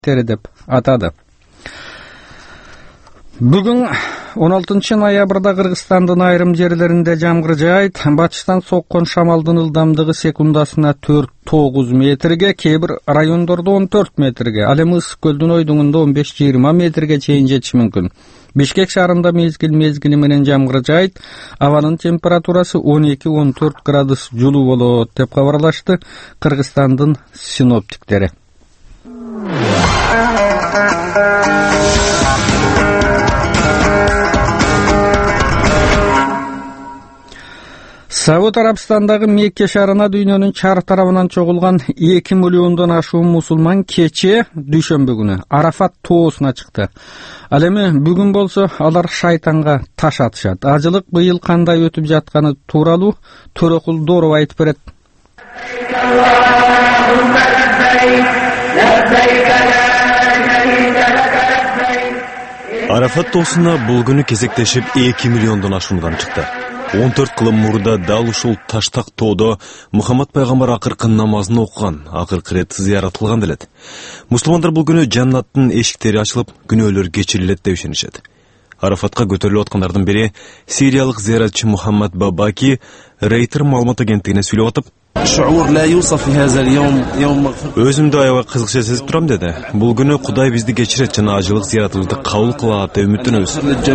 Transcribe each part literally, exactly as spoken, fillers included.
тери деп атады. Бүгүн он алтынчы ноябрда Кыргызстандын айрым жерлеринде жамгыр жаайт. Батыштан соккон шамалдын ылдамдыгы секундасына төрт тогуз метрге, кээ бир райондордо он төрт метрге, ал эми ысык көлдүн ойдуңунда он беш жыйырма метрге чейин жетиши мүмкүн. Бишкек шаарында мезгил мезгили менен жамгыр жаайт. Абанын температурасы он эки он төрт градус жылуу болот деп кабарлашты Кыргызстандын синоптиктери. Сауд Арабстандагы Мекке шаарына дүйнөнүн чар тарабынан чогулган эки миллиондон ашуун мусулман кече дүйшөмбү күнү Арафат тоосуна чыкты. Ал эми бүгүн болсо алар шайтанга таш атышат. Ажылык быйыл кандай өтүп жатканы тууралуу Төрөкул Дооров айтып берет. Арафат тоосуна бул күнү кезектешип эки миллиондон ашуун адам чыкты. он төрт кылым мурда дал ушул таштак тоодо Мухаммад пайгамбар акыркы намазын окуган, акыркы рет зыяратылган делет. Мусулмандар бул күнү жаннаттын эшиктери ачылып, күнөөлөр кечирилет деп ишенишет. Арафатка көтөрүлүп аткандардын бири сириялык зыяратчы Мухаммад Бабаки Рейтер маалымат агенттигине сүйлөп атып, өзүмдү аябай кызыкча сезип турам деди. Бул күнү Кудай бизди кечирет жана ажылык зыяратыбызды кабыл кылат деп үмүттөнөбүз.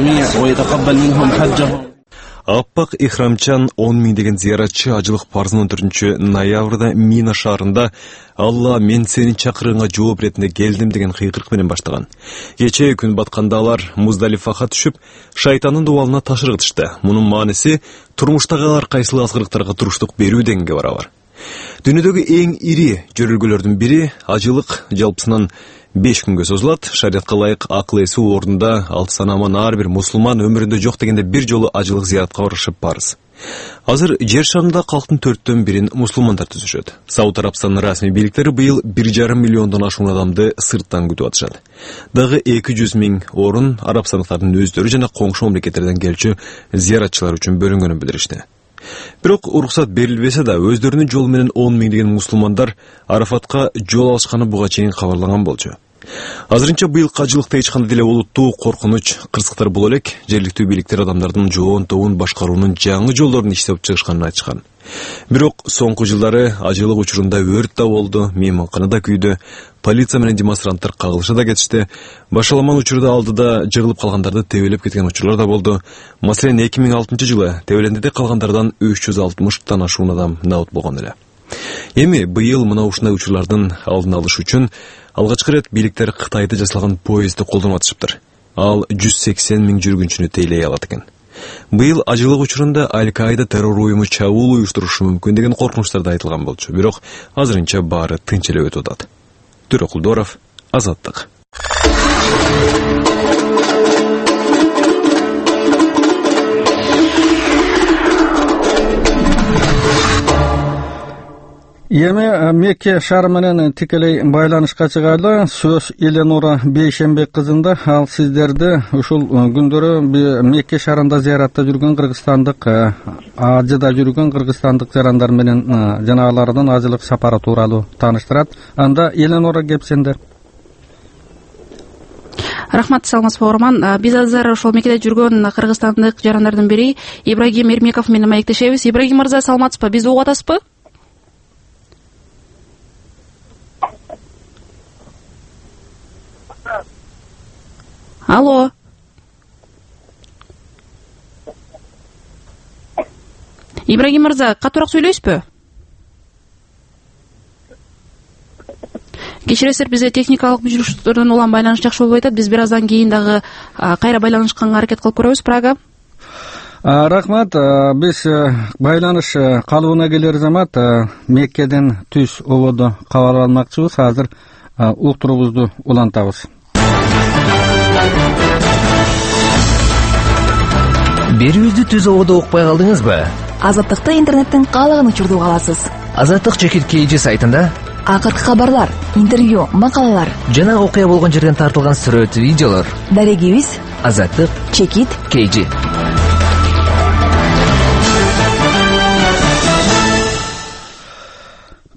Аппак ихрамчан он миң деген зияратчы ажылык парзын он төртүнчү ноябрда Мина шаарында «Алла, мен сенин чакырыгыңа жооп иретинде келдим» деген кыйкырык менен баштаган. Кечээ күн батканда алар Муздалифага түшүп, шайтандын дубалына таш ыргытышты. Мунун мааниси турмуштагы ар кайсыл азгырыктарга туруштук берүү дегенге барабар. Дүйнөдөгү эң ири жөрөлгөлөрдүн бири ажылык жалпысынан беш күнгө созулат. Шариатка ылайык акыл эси ордунда алты санаман ар бир мусулман өмүрүндө жок дегенде бир жолу ажылык зыяратка барышы парыз. Азыр жер шарында калктын төрттөн бирин мусулмандар түзүшөт. Сауд Арабстанынын расмий бийликтери быйыл бир жарым миллиондон ашуун адамды сырттан күтүп атышат. Дагы эки жүз миң орун арабстандыктардын өздөрү жана коңшу мамлекеттерден келчү зыяратчылар үчүн бөлүнгөнүн билдиришти. Бирок уруксат берилбесе да өздөрүнүн жолу менен он миң деген мусулмандар Арафатка жол алышканы буга чейин кабарланган болчу. Азырынча быйыл ажылыкта эч кандай деле олуттуу коркунуч кырсыктар боло элек, жергиликтүү бийликтер адамдардын жоон тобун башкаруунун жаңы жолдорун иштеп чыгышканын айтышкан. Бирок соңку жылдары ажылык учурунда өрт да болду, мейманкана да күйдү, полиция менен демонстранттар кагылыша да кетишти. Башаламан учурда алдыда жырылып калгандарды тебелеп кеткен учурлар да болду. Маселен эки миң алтынчы жылы тебелендиде калгандардан үч жүз алтымыштан ашуун адам набыт болгон эле. Эми быйыл мына ушундай учурлардын алдын алыш үчүн алгачкы рет бийликтер Кытайда жасалган поездди колдонуп атышыптыр. Ал жүз сексен миң жүргүнчүнү тейлей алат экен. Быйыл ажылык учурунда Аль-Каида террор уюму чабуул уюштурушу мүмкүн деген коркунучтар да айтылган болчу. Бирок азырынча баары тынч эле өтүп атат. Төрөкул Дооров, Азаттык. Эми Мекке шаары менен тикелей байланышка чыгалы. Сөз Эленора Бейшембек кызында. Ал сиздерди ушул күндөрү Мекке шаарында зыяратта жүргөн кыргызстандык, ажыда жүргөн кыргызстандык жарандар менен жана алардын ажылык сапары тууралуу тааныштырат. Анда Эленора кепсендер. Рахмат, саламатсызбы угарман. Биз азыр ошол Меккеде жүргөн кыргызстандык жарандардын бири Ибрагим Эрмеков менен маектешебиз. Ибрагим мырза, саламатсызбы? Бизди угуп атасызбы? Алло. Ибрагим мырза, катуураак сүйлөйсүзбү? Кечиресиз, бизде техникалык мүчүлүктөрдөн улам байланыш жакшы болбой атат. Биз бир аздан кийин дагы кайра байланышканга аракет кылып көрөбүз. Прага. Рахмат. Биз байланыш калыбына келер замат Меккеден түз ободо кабар алмакчыбыз. Азыр уктуруубузду улантабыз. Берүүбүздү түз ободо укпай калдыңызбы? Азаттыкта интернеттен каалаган учурду уга аласыз. Азаттык чекит кейжи сайтында акыркы кабарлар, интервью, макалалар жана окуя болгон жерден тартылган сүрөт, видеолор. Дарегибиз Азаттык чекит кейжи.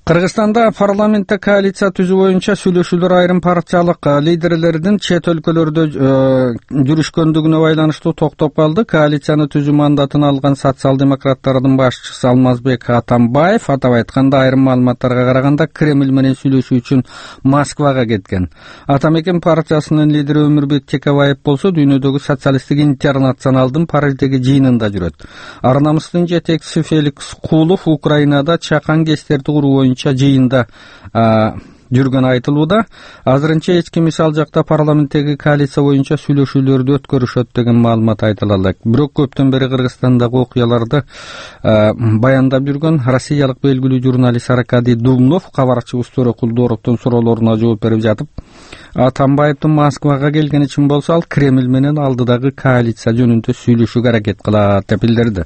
Кыргызстанда парламентте коалиция түзүү боюнча сүйлөшүүлөр айрым партиялык лидерлердин чет өлкөлөрдө жүрүшкөндүгүнө байланыштуу токтоп калды. Коалицияны түзүү мандатын алган социал-демократтардын башчысы Алмазбек Атамбаев, атап айтканда, айрым маалыматтарга караганда Кремль менен сүйлөшүү үчүн Москвага кеткен. Атамекен партиясынын лидери Өмүрбек Текебаев болсо дүйнөдөгү социалисттик интернационалдын Париждеги жыйынында жүрөт. Арнамыздын жетекчиси Феликс Кулов Украинада чакан кестерди куруу боюнча жыйында жүргөн айтылууда. Азырынча эч ким мисал жакта парламенттеги коалиция боюнча сүйлөшүүлөрдү өткөрүшөт деген маалымат айтыла элек. Бирок көптөн бери Кыргызстандагы окуяларды баяндап жүргөн россиялык белгилүү журналист Аркадий Думнов кабарчыбыз Төрө Кулдоровдун суроолоруна жооп берип жатып, Атамбаевдин Москвага келгени үчүн болсо ал Кремль менен алдыдагы коалиция жөнүндө сүйлөшүүгө аракет кылат деп билдирди.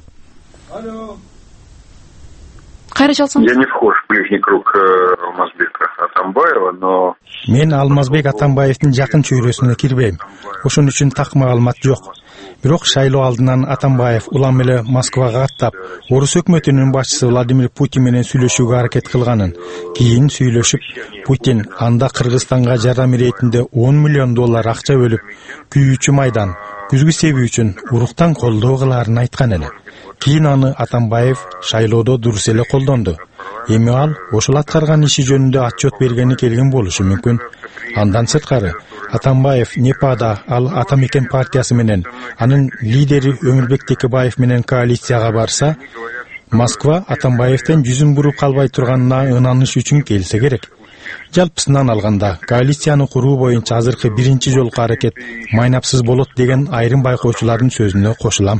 Кайра чалсаңыз. Я не вхож в ближний круг Алмазбека Атамбаева, но... Мен Алмазбек Атамбаевдин жакын чөйрөсүнө кирбейм. Ошон үчүн так маалымат жок. Бирок шайлоо алдынан Атамбаев улам эле Москвага аттап, орус өкмөтүнүн башчысы Владимир Путин менен сүйлөшүүгө аракет кылганын, кийин сүйлөшүп, Путин анда Кыргызстанга жардам иретинде он миллион доллар акча бөлүп, күйүүчү майдан, күзгү себүү үчүн уруктан колдоо кылаарын айткан эле. Кийин аны Атамбаев шайлоодо дурус эле колдонду. Эми ал ошол аткарган иши жөнүндө отчет бергени келген болушу мүмкүн. Андан сырткары Атамбаев Непада ал Атамекен партиясы менен, анын лидери Өмүрбек Текебаев менен коалицияга барса, Москва Атамбаевден жүзүн буруп калбай турганына ынаныш үчүн келсе керек. Жалпысынан алганда, коалицияны куруу боюнча азыркы биринчи жолку аракет майнапсыз болот деген айрым байкоочулардын сөзүнө кошулам.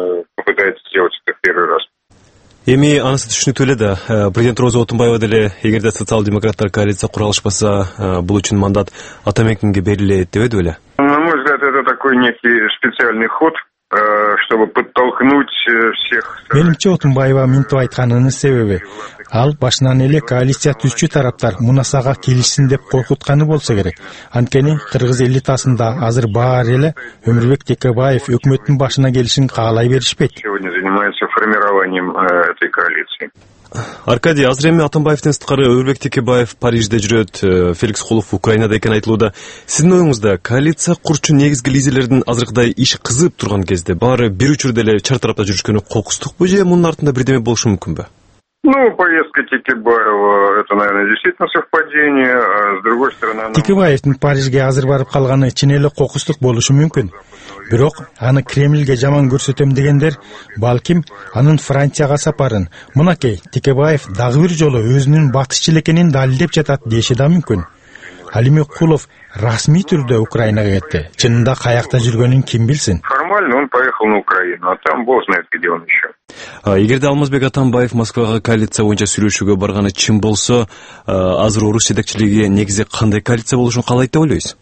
Эми анысы түшүнүктүү эле да, президент Роза Отунбаева деле эгерде социал-демократтар коалиция кура алышпаса, бул үчүн мандат Атамекенге берилет дебеди беле? На мой взгляд, это такой некий специальный ход, чтобы подтолкнуть всех. Менимче Отунбаева мынтип айтканынын себеби ал башынан эле коалиция түзчү тараптар мунасага келишсин деп коркутканы болсо керек. Анткени кыргыз элитасында азыр баары эле Өмүрбек Текебаев өкмөттүн башына келишин каалай беришпейт. Сегодня занимается формированием этой коалиции. Аркадий, азыр эми Атамбаевдин сырткары Өмүрбек Текебаев Парижде жүрөт, Феликс Кулов Украинада экени айтылууда. Сиздин оюңузда коалиция курчу негизги лидерлердин азыркыдай иши кызып турган кезде баары бир учурда эле чар тарапта жүрүшкөнү кокустукпу же мунун артында бирдеме болушу мүмкүнбү? Ну, поездка Текебаева, это, наверное, действительно совпадение, а с другой стороны... Текебаевдин Парижге азыр барып калганы чын эле кокустук болушу мүмкүн. Бирок аны Кремльге жаман көрсөтөм дегендер, балким анын Францияга сапарын, мынакей Текебаев дагы бир жолу өзүнүн батышчыл экенин далилдеп жатат деши да мүмкүн. Ал эми Кулов расмий түрдө Украинага кетти. Чынында каякта жүргөнүн ким билсин? Формально он поехал на Украину, а там бог знает, где он еще. Эгерде Алмазбек Атамбаев Москвага коалиция боюнча сүйлөшүүгө барганы чын болсо, азыр орус жетекчилиги негизи кандай коалиция болушун каалайт деп ойлойсуз?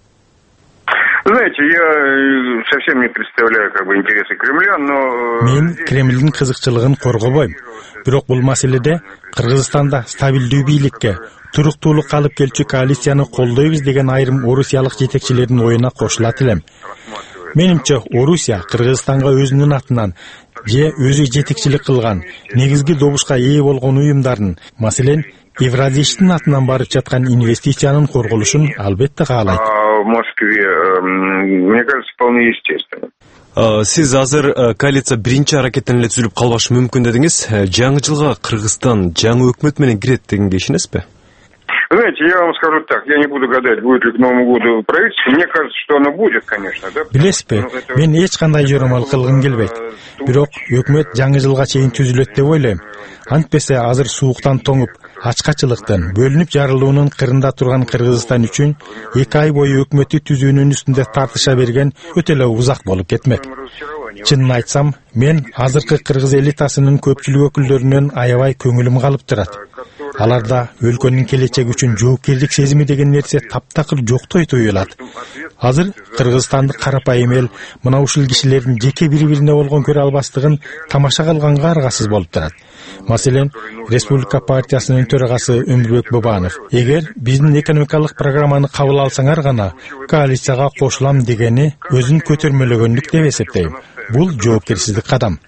Знаете, я совсем не представляю как бы интересы Кремля, но... Мен Кремльдин кызыкчылыгын коргобойм. Бирок бул маселеде Кыргызстанда стабилдүү бийликке, туруктуулукка алып келчү коалицияны колдойбуз деген айрым орусиялык жетекчилердин оюна кошулат элем. Менимче Орусия Кыргызстанга өзүнүн атынан же өзү жетекчилик кылган негизги добушка ээ болгон уюмдардын, маселен Евразиштин атынан барып жаткан инвестициянын корголушун албетте каалайт. В Москве, мне кажется, вполне естественно. Сиз азыр коалиция биринчи аракеттен эле түзүлүп калбашы мүмкүн дедиңиз. Жаңы жылга Кыргызстан жаңы өкмөт менен кирет дегенге ишенесизби? Знаете, я вам скажу так, я не буду гадать, будет ли к Новому году правительство. Мне кажется, что оно будет, конечно, да? Билесизби, мен эч кандай жоромал кылгым келбейт. Бирок өкмөт жаңы жылга чейин түзүлөт деп ойлойм. Антпесе азыр сууктан тоңуп, ачкачылыктан, бөлүнүп жарылуунун кырында турган Кыргызстан үчүн эки ай бою өкмөттү түзүүнүн үстүндө тартыша берген өтө эле узак болуп кетмек. Чынын айтсам, мен азыркы кыргыз элитасынын көпчүлүк өкүлдөрүнөн аябай көңүлүм калып турат. Аларда өлкөнүн келечеги үчүн жоопкерчилик сезими деген нерсе таптакыр жоктой туюлат. Азыр Кыргызстанды карапайым эл мына ушул кишилердин жеке бири-бирине болгон көрө албастыгын тамаша кылганга аргасыз болуп турат. Маселен, Республика партиясынын төрагасы Өмүрбек Бабанов, эгер биздин экономикалык программаны кабыл алсаңар гана коалицияга кошулам дегени өзүн көтөрмөлөгөндүк деп эсептейм. Бул жоопкерсиздик кадам.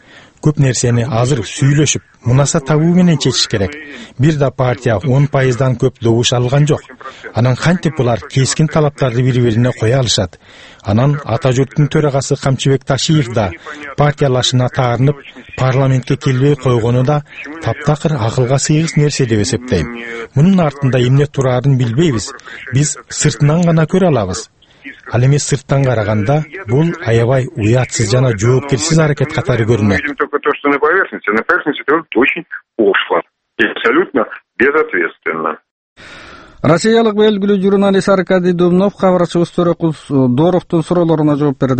көп нерсени азыр сүйлөшүп мунаса табуу менен чечиш керек. Бир да партия он пайыздан көп добуш алган жок. Анан кантип булар кескин талаптарды бири-бирине кое алышат? Анан ата журттун төрагасы Камчыбек Ташиев да партиялашына таарынып парламентке келбей койгону да таптакыр акылга сыйгыс нерсе деп эсептейм. Мунун артында эмне турарын билбейбиз. Биз сыртынан гана көрө алабыз. Ал эми сырттан караганда бул аябай уятсыз жана жоопкерсиз аракет катары көрүнөт. Только то, что на поверхности, на поверхности это очень пошло и абсолютно безответственно. Россиялык белгилүү журналист Аркадий Думнов кабарчыбыз Төрөкул Доровдун суроолоруна жооп берди.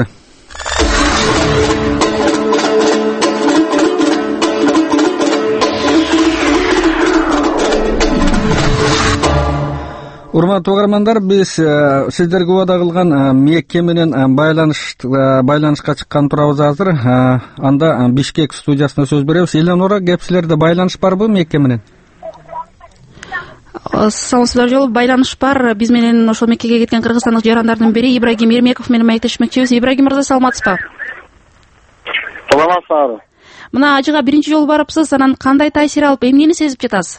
Урматтуу угармандар, биз сиздерге убада кылган Мекке менен байланыш байланышка чыккан турабыз азыр. Анда Бишкек студиясына сөз беребиз. Элеонора, кеп силерде байланыш барбы Мекке менен? Саламатсыздар, жолу байланыш бар. Биз менен ошол Меккеге кеткен кыргызстандык жарандардын бири Ибрагим Эрмеков менен маектешмекчибиз. Ибрагим мырза, саламатсызбы? Саламатсыздар. Мына ажыга биринчи жолу барыпсыз, анан кандай таасир алып, эмнени сезип жатасыз?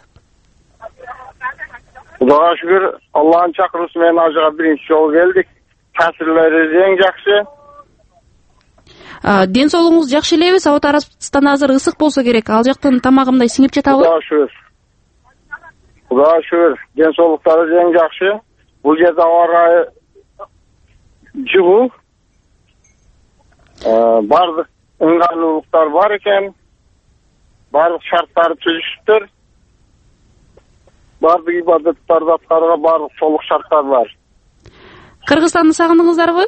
Кудайга шүгүр, Аллахтын чакыруусу менен ажыга биринчи жолу келдик. Таасирлери эң жакшы. Ден соолугуңуз жакшы элеби? Сауд Арабистан азыр ысык болсо керек. Ал жактын тамагындай сиңип жатабы? Кудайга шүгүр. Кудайга шүгүр, ден соолуктары эң жакшы. Бул жерде аба ырайы жылуу. Бардык ыңгайлуулуктар бар экен. Бардык шарттарды түзүштүр. Бардык ибадаттарды аткарууга бардык толук шарттар бар. Кыргызстанды сагындыңыздарбы?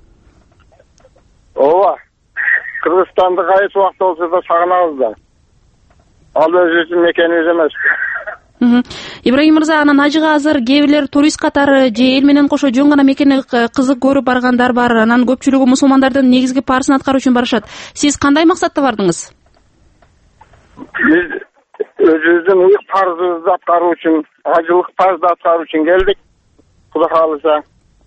Ооба. Кыргызстанды кайсы убакта болсо да сагынабыз да. Ал өзүбүздүн мекенибиз эмес. Ибрагим мырза, анан ажыга азыр кээ бирлер турист катары же эл менен кошо жөн гана мекени кызык көрүп баргандар бар. Анан көпчүлүгү мусулмандардын негизги парызын аткаруу үчүн барышат. Сиз кандай максатта бардыңыз? Биз өзүбүздүн ыйык парызыбызды аткаруу үчүн, ажылык парызды аткаруу үчүн келдик. Кудай кааласа.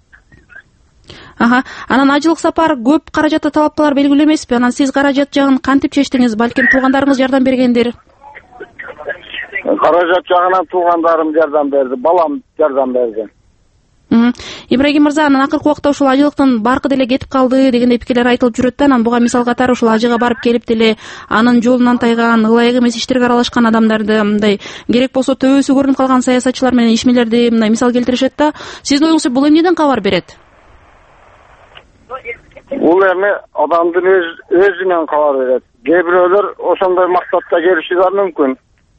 Аха, анан ажылык сапар көп каражатты талапталар белгилүү эмеспи? Анан сиз каражат жагын кантип чечтиңиз? Балким туугандарыңыз жардам бергендир. Каражат жагынан туугандарым жардам берди, балам жардам берди. Ибрагим мырза, анан акыркы убакта ушул ажылыктын баркы деле кетип калды дегендей пикирлер айтылып жүрөт да. Анан буга мисал катары ушул ажыга барып келип деле анын жолунан тайган, ылайык эмес иштерге аралашкан адамдарды, мындай керек болсо төбөсү көрүнүп калган саясатчылар менен ишмерлерди мындай мисал келтиришет да. Сиздин оюңузча бул эмнеден кабар берет? Бул эми адамдын өз өзүнөн кабар берет. Кээ бирөөлөр ошондой максатта келиши мүмкүн.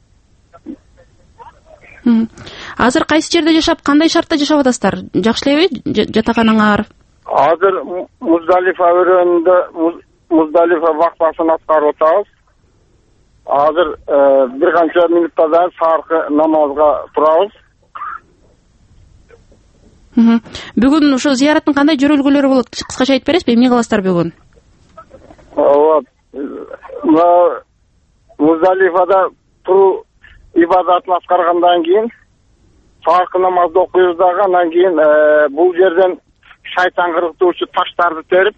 Азыр кайсы жерде жашап, кандай шартта жашап атасыздар? Жакшы элеби жатаканаңар? Азыр Муздалифа өрөөнүндө Муздалифа вакфасын аткарып атабыз. Азыр бир канча минуттардан саркы намазга турабыз. Бүгүн ошо зыяраттын кандай жөрөлгөлөрү болот? Кыскача айтып бересизби? Эмне кыласыздар бүгүн? Ооба. Муздалифада туруу ибадатын аткаргандан кийин саркы намазды окуйбуз дагы, андан кийин бул жерден шайтан кыргытуучу таштарды терип,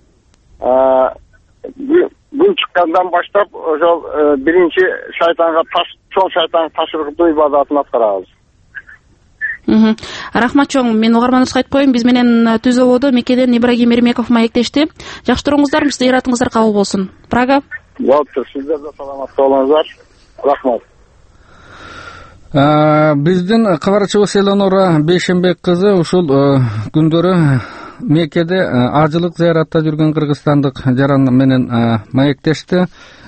күн чыккандан баштап ошол биринчи шайтанга таш, чоң шайтанга таш кыргытуу ибадатын аткарабыз. Рахмат чоң, мен угарманыбызга айтып коеюн, биз менен Түз ободо Меккеден Ибрагим Эрмеков маектешти. Жакшы туруңуздар, зыяратыңыздар кабыл болсун. Прага. Болуптур, сиздер да саламатта болуңуздар. Рахмат. Биздин кабарчыбыз Элеонора Бейшенбек кызы ушул күндөрү Меккеде ажылык зыяратта жүргөн кыргызстандык жаран менен маектешти.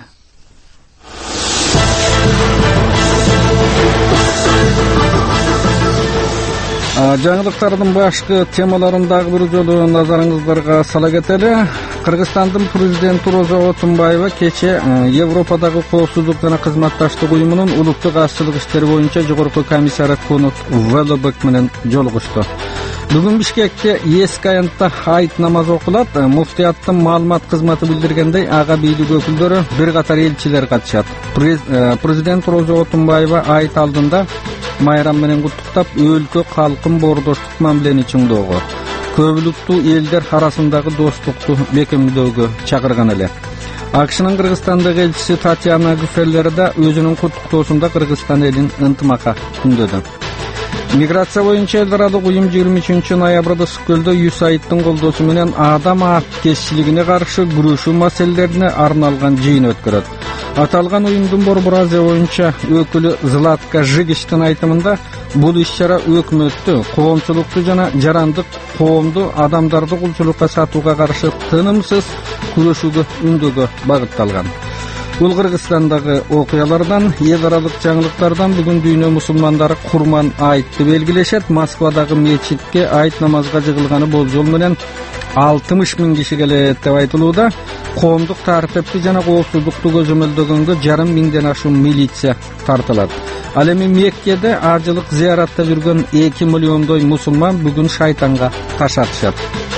Жаңылыктардын башкы темаларын дагы бир жолу назарыңыздарга сала кетели. Кыргызстандын президенти Роза Отунбаева кече Европадагы коопсуздук жана кызматташтык уюмунун улуттук азчылык иштери боюнча жогорку комиссары Конут Велобек менен жолугушту. Бүгүн Бишкекте эски аянтта айт намазы окулат. Муфтияттын маалымат кызматы билдиргендей, ага бийлик өкүлдөрү бир катар элчилер катышат. Президент Роза Отунбаева айт алдында майрам менен куттуктап, өлкө калкын боордоштук мамилени чыңдоого, көп улуттуу элдер арасындагы достукту бекемдөөгө чакырган эле. АКШнын Кыргызстандагы элчиси Татьяна Гүфеллер да өзүнүн куттуктоосунда Кыргызстан элин ынтымакка күндөдү. Миграция боюнча эл аралык уюм жыйырма үчүнчү ноябрда Сүкөлдө ЮСАИДтин колдоосу менен адам аапкерчилигине каршы күрөшүү маселелерине арналган жыйын өткөрөт. Аталган уюмдун Борбор Азия боюнча өкүлү Златка Жигичтин айтымында, бул иш-чара өкмөттү, коомчулукту жана жарандык коомду адамдарды кулчулукка сатууга каршы тынымсыз күрөшүүгө үндөгө багытталган. Бул Кыргызстандагы окуялардан, эл аралык жаңылыктардан бүгүн дүйнө мусулмандары Курман айтты белгилешет. Москвадагы мечитке айт намазга жыгылганы болжол менен алтымыш миң киши келет деп айтылууда. Коомдук тартипти жана коопсуздукту көзөмөлдөгөнгө жарым миңден ашуун милиция тартылат. Ал эми Меккеде ажылык зыяратта жүргөн эки миллиондой мусулман бүгүн шайтанга таш атышат.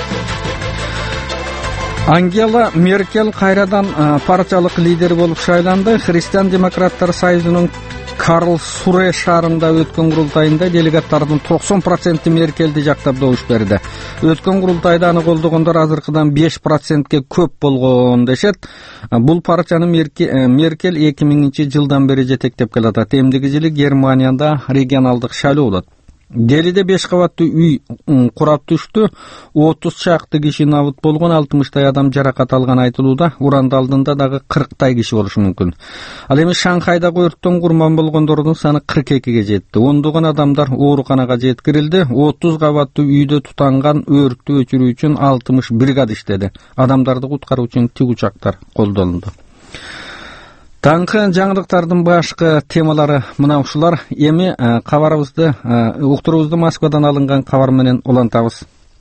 Ангела Меркель кайрадан партиялык лидер болуп шайланды. Христиан демократтар союзунун Карлсруэ шаарында өткөн курултайында делегаттардын токсон проценти Меркелди жактап добуш берди. Өткөн курултайда аны колдогондор азыркыдан беш процентке көп болгон дешет. Бул партияны Меркель эки миңинчи жылдан бери жетектеп келатат. Эмдиги жылы Германияда регионалдык шайлоо болот. Делиде беш кабаттуу үй курап түштү. отуз чакты киши набыт болгон, алтымыштай адам жаракат алган айтылууда. Уранда алдында дагы кырктай киши болушу мүмкүн. Ал эми Шанхайдагы өрттөн курман болгондордун саны кырк экиге жетти. Ондогон адамдар ооруканага жеткирилди. отуз кабаттуу үйдө тутанган өрттү өчүрүү үчүн алтымыш бригада иштеди. Адамдарды куткаруу үчүн тик учактар колдонулду. Таңкы жаңылыктардын башкы темалары мына ушулар. Эми кабарыбызды, уктуруубузду Москвадан алынган кабар менен улантабыз.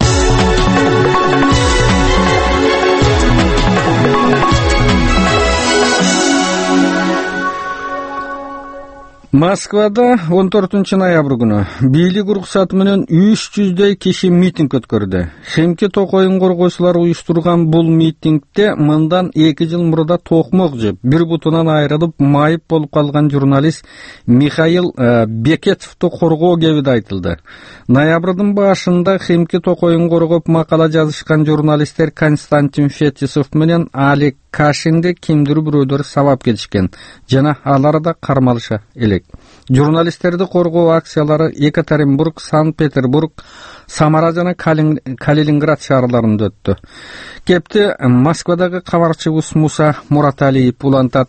Москвада он төртүнчү ноябрь күнү бийлик уруксаты менен үч жүздөй киши митинг өткөрдү. Химки токоюн коргоочулар уюштурган бул митингде мындан эки жыл мурда токмок жеп, бир бутунан айрылып майып болуп калган журналист Михаил Бекетовду коргоо кебиде айтылды. Ноябрдын башында Химки токоюн коргоп макала жазышкан журналисттер Константин Фетисов менен Олег Кашинди кимдир бирөөдөр сабап кетишкен жана алар да кармалыша элек. Журналисттерди коргоо акциялары Екатеринбург, Санкт-Петербург, Самара жана Калининград шаарларында өттү. Кепти Москвадагы кабарчыбыз Муса Мураталиев улантат.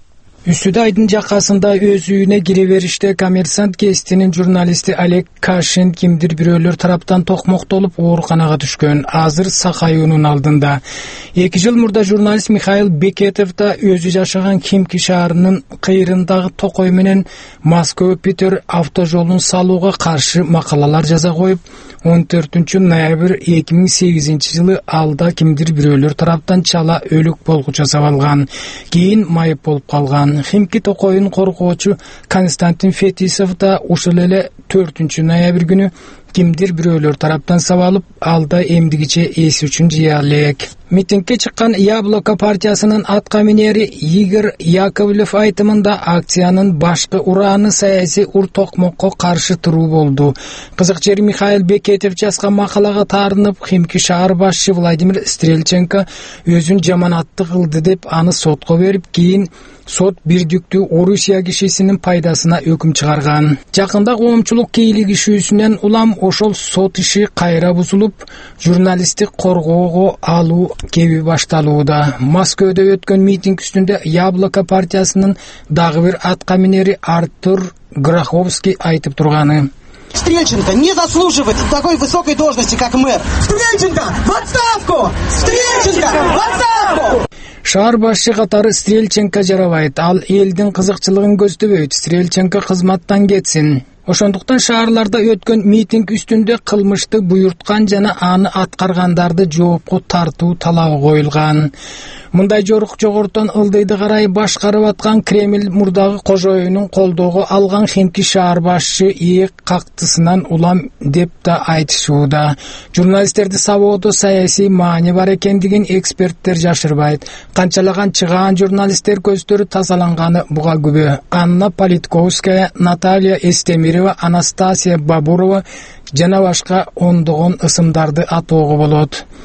Үстүдө айдын жакасында өз үйүнө кире бериште Коммерсант гезитинин журналисти Олег Кашин кимдир бирөөлөр тараптан токмоктолуп ооруканага түшкөн. Азыр сакаюунун алдында. эки жыл мурда журналист Михаил Бекетов да өзү жашаган Химки шаарынын кыйрындагы токой менен Москва-Питер автожолун салууга каршы макалалар жаза коюп, он төртүнчү ноябрь эки миң сегизинчи жылы алда кимдир бирөөлөр тараптан чала өлүк болгу жасап алган. Кийин майып болуп калган. Химки токоюн коргоочу Константин Фетисов да ушул эле төртүнчү ноябрь күнү кимдир бирөөлөр тараптан сабалып, алда эмдигиче эс үчүн жыя элек. Митингге чыккан Яблоко партиясынын аткаминери Игорь Яковлев айтымында акциянын башкы урааны саясий ур токмокко каршы туруу болду. Кызык жери Михаил Бекетов жазган макалага таарынып, Химки шаар башчы Владимир Стрельченко өзүн жаманатты кылды деп аны сотко берип, кийин сот бирдиктүү Орусия кишисинин пайдасына өкүм чыгарган. Жакында коомчулук кийлигишүүсүнөн улам ошол сот иши кайра бузулуп, журналисттик коргоого алуу кеби башталууда. Москвада өткөн митинг үстүндө Яблоко партиясынын дагы бир аткаминери Артур Граховский айтып турганы: Стрельченко не заслуживает такой высокой должности, как мэр. Стрельченко в отставку! Стрельченко в отставку! Шаар башчы катары Стрельченко жарабайт. Ал элдин кызыкчылыгын көздөбөйт. Стрельченко кызматтан кетсин. Ошондуктан шаарларда өткөн митинг үстүндө кылмышты буйрткан жана аны аткаргандарды жоопко тартуу талабы коюлган. Мындай жорук жогортон ылдыйды карай башкарып аткан Кремль мурдагы кожоюнун колдоого алган Химки шаар башчы ийек кактысынан улам деп да айтышууда. Журналисттерди сабоодо саясий маани бар экендигин эксперттер жашырбайт. Канчалаган чыгаан журналисттер көздөрү тазаланганы буга күбө. Анна Политковская, Наталья Эстемирова, Анастасия Бабурова жана башка ондогон ысымдарды атоого болот.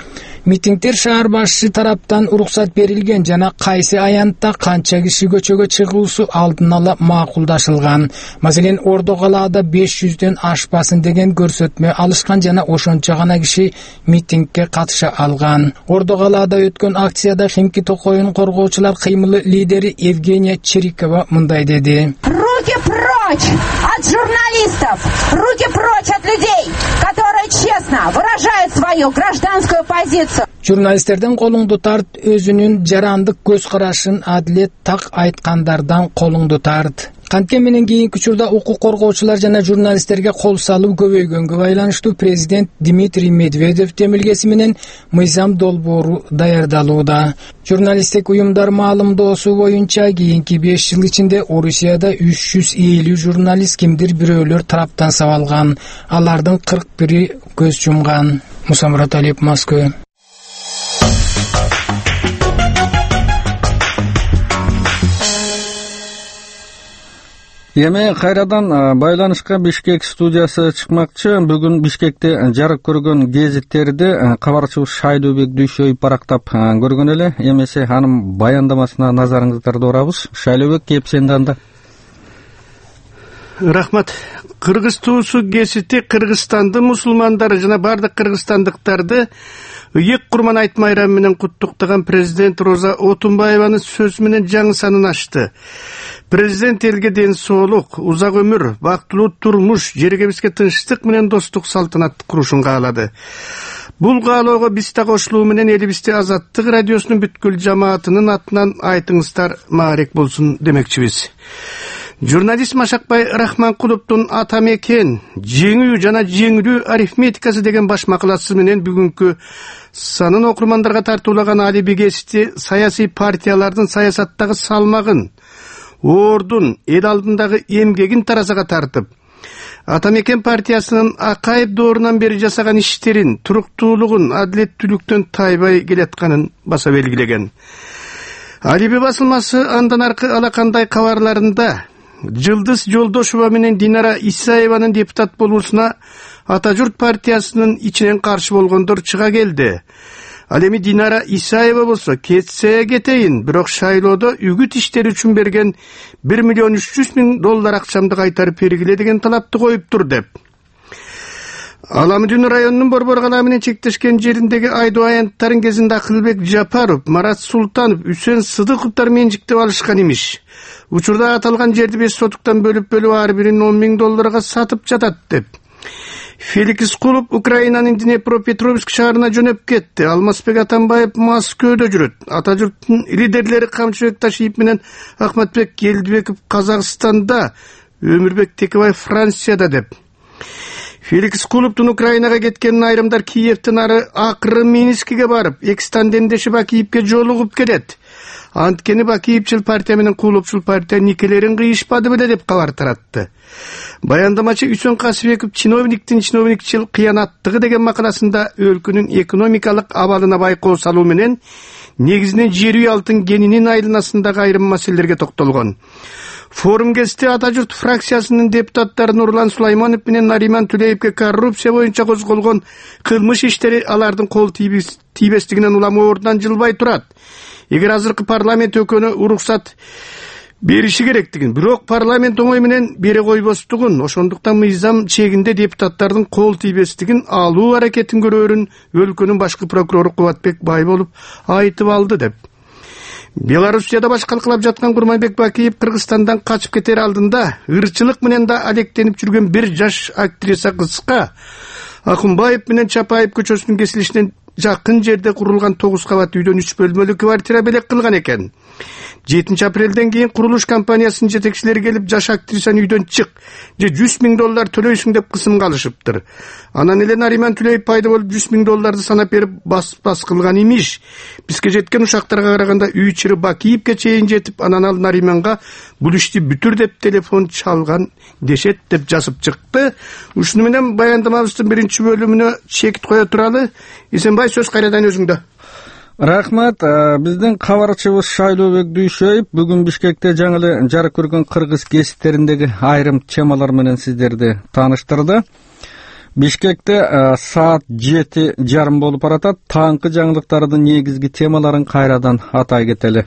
Митингдер шаар башчысы тараптан уруксат берилген жана кайсы аянтта канча киши көчөгө чыгуусу алдын ала макулдашылган. Маселен, Ордо калаада беш жүздөн ашпасын деген көрсөтмө алышкан жана ошончо гана киши митингге катыша алган. Ордо калаада өткөн акцияда Химки Токоюн коргоочулар кыймылы лидери Евгения Чирикова мындай деди. Руки прочь от журналистов! Руки прочь от людей, которые честно выражают свою гражданскую позицию. Журналисттерден колуңду тарт, өзүнүн жарандык көз карашын адилет так айткандардан колуңду тарт. Канткен менен кийинки учурда укук коргоочулар жана журналисттерге кол салуу көбөйгөнгө байланыштуу президент Дмитрий Медведев демилгеси менен мыйзам долбоору даярдалууда. Журналисттик уюмдар маалымдоосу боюнча кийинки беш жыл ичинде Орусияда үч жүз элүү журналист кимдир бирөөлөр тараптан сабалган. Алардын кырк бири көз жумган. Мусамурат Алиев, Москва. Эми кайрадан байланышка Бишкек студиясы чыкмакчы. Бүгүн Бишкекте жарык көргөн гезиттерди кабарчыбыз Шайлообек Дүйшөев барактап көргөн эле. Эмесе анын баяндамасына назарыңыздарды урабыз. Шайлообек, кепсенди анда. Рахмат. Кыргыз туусу гезити Кыргызстанды мусулмандары жана бардык кыргызстандыктарды ыйык курман айт майрамы менен куттуктаган президент Роза Отунбаеванын сөзү менен жаңы санын ачты. Президент элге ден соолук, узак өмүр, бактылуу турмуш, жергебизге тынчтык менен достук салтанат курушун каалады. Бул каалоого биз да кошулуу менен элибизде Азаттык радиосунун бүткүл жамаатынын атынан айтыңыздар маарек болсун демекчибиз. Журналист Машакбай Рахманкуловдун ата мекен, жеңүү жана жеңилүү арифметикасы деген баш макаласы менен бүгүнкү санын окурмандарга тартуулаган алиби гезити саясий партиялардын саясаттагы салмагын, ордун, эл алдындагы эмгегин таразага тартып, ата мекен партиясынын Акаев доорунан бери жасаган иштерин, туруктуулугун, адилеттүүлүктөн тайбай келатканын баса белгилеген. Алиби басылмасы андан аркы алакандай кабарларында Жылдыз Жолдошова менен Динара Исаеванын депутат болуусуна Ата журт партиясынын ичинен каршы болгондор чыга келди. Ал эми Динара Исаева болсо кетсе кетейин, бирок шайлоодо үгүт иштери үчүн берген бир миллион үч жүз миң доллар акчамды кайтарып бергиле деген талапты коюптур деп. Аламдин районунун Борбор кала менен чектешкен жериндеги айдоо аянттарын кезинде Акылбек Жапаров, Марат Султанов, Үсен Сыдыковдор менчиктеп алышкан имиш. Учурда аталган жерди беш сотуктан бөлүп-бөлүп ар бирин он миң долларга сатып жатат деп. Феликс Кулуп Украинанын Днепропетровск шаарына жөнөп кетти. Алмазбек Атамбаев Москвада жүрөт. Ата журттун лидерлери Камчыбек Ташиев менен Ахматбек Келдибеков Казакстанда, Өмүрбек Текебаев Францияда деп. Феликс Кулуптун Украинага кеткенин айрымдар Киевтен ары акыры Минскиге барып, эки тандемдеши Бакиевке жолугуп келет. Анткени Бакиевчил партия менен Кулупчул партия никелерин кыйышпады беле деп кабар таратты. Баяндамачы Үсөн Касыбеков чиновниктин чиновникчил кыянаттыгы деген макаласында өлкөнүн экономикалык абалына байкоо салуу менен негизинен жер үй алтын кенинин айланасындагы айрым маселелерге токтолгон. Форум кезинде Ата журт фракциясынын депутаттары Нурлан Сулайманов менен Нариман Түлеевке коррупция боюнча козголгон кылмыш иштери алардын кол тийбестигинен улам ордунан жылбай турат. Эгер азыркы парламент өкөнү уруксат бериши керектигин, бирок парламент оңой менен бере койбостугун, ошондуктан мыйзам чегинде депутаттардын кол тийбестигин алуу аракетин көрөөрүн өлкөнүн башкы прокурору Кубатбек Бай болуп айтып алды деп. Белоруссияда баш калкалап жаткан Курманбек Бакиев Кыргызстандан качып кетер алдында ырчылык менен да алектенип жүргөн бир жаш актриса кызга Акунбаев менен Чапаев көчөсүнүн кесилишинен жакын жерде курулган тогуз кабат үйдөн үч бөлмөлүү квартира белек кылган экен. жетинчи апрелден кийин курулуш компаниясынын жетекчилери келип жаш актрисаны үйдөн чык, же жүз миң доллар төлөйсүң деп кысымга алышыптыр. Анан эле Нариман Түлеев пайда болуп жүз миң долларды санап берип бас-бас кылган имиш. Бизге жеткен ушактарга караганда үй чыры Бакиевке чейин жетип, анан ал Нариманга бул ишти бүтүр деп телефон чалган дешет деп жазып чыкты. Ушуну менен баяндамабыздын биринчи бөлүмүнө чекит кое туралы. Исенбай, сөз кайрадан өзүңдө. Рахмат. Биздин кабарчыбыз Шайлообек Дүйшөев бүгүн Бишкекте жаңы эле жарык көргөн кыргыз гезиттериндеги айрым темалар менен сиздерди тааныштырды. Бишкекте саат жети жарым болуп баратат. Таңкы жаңылыктардын негизги темаларын кайрадан атай кетели.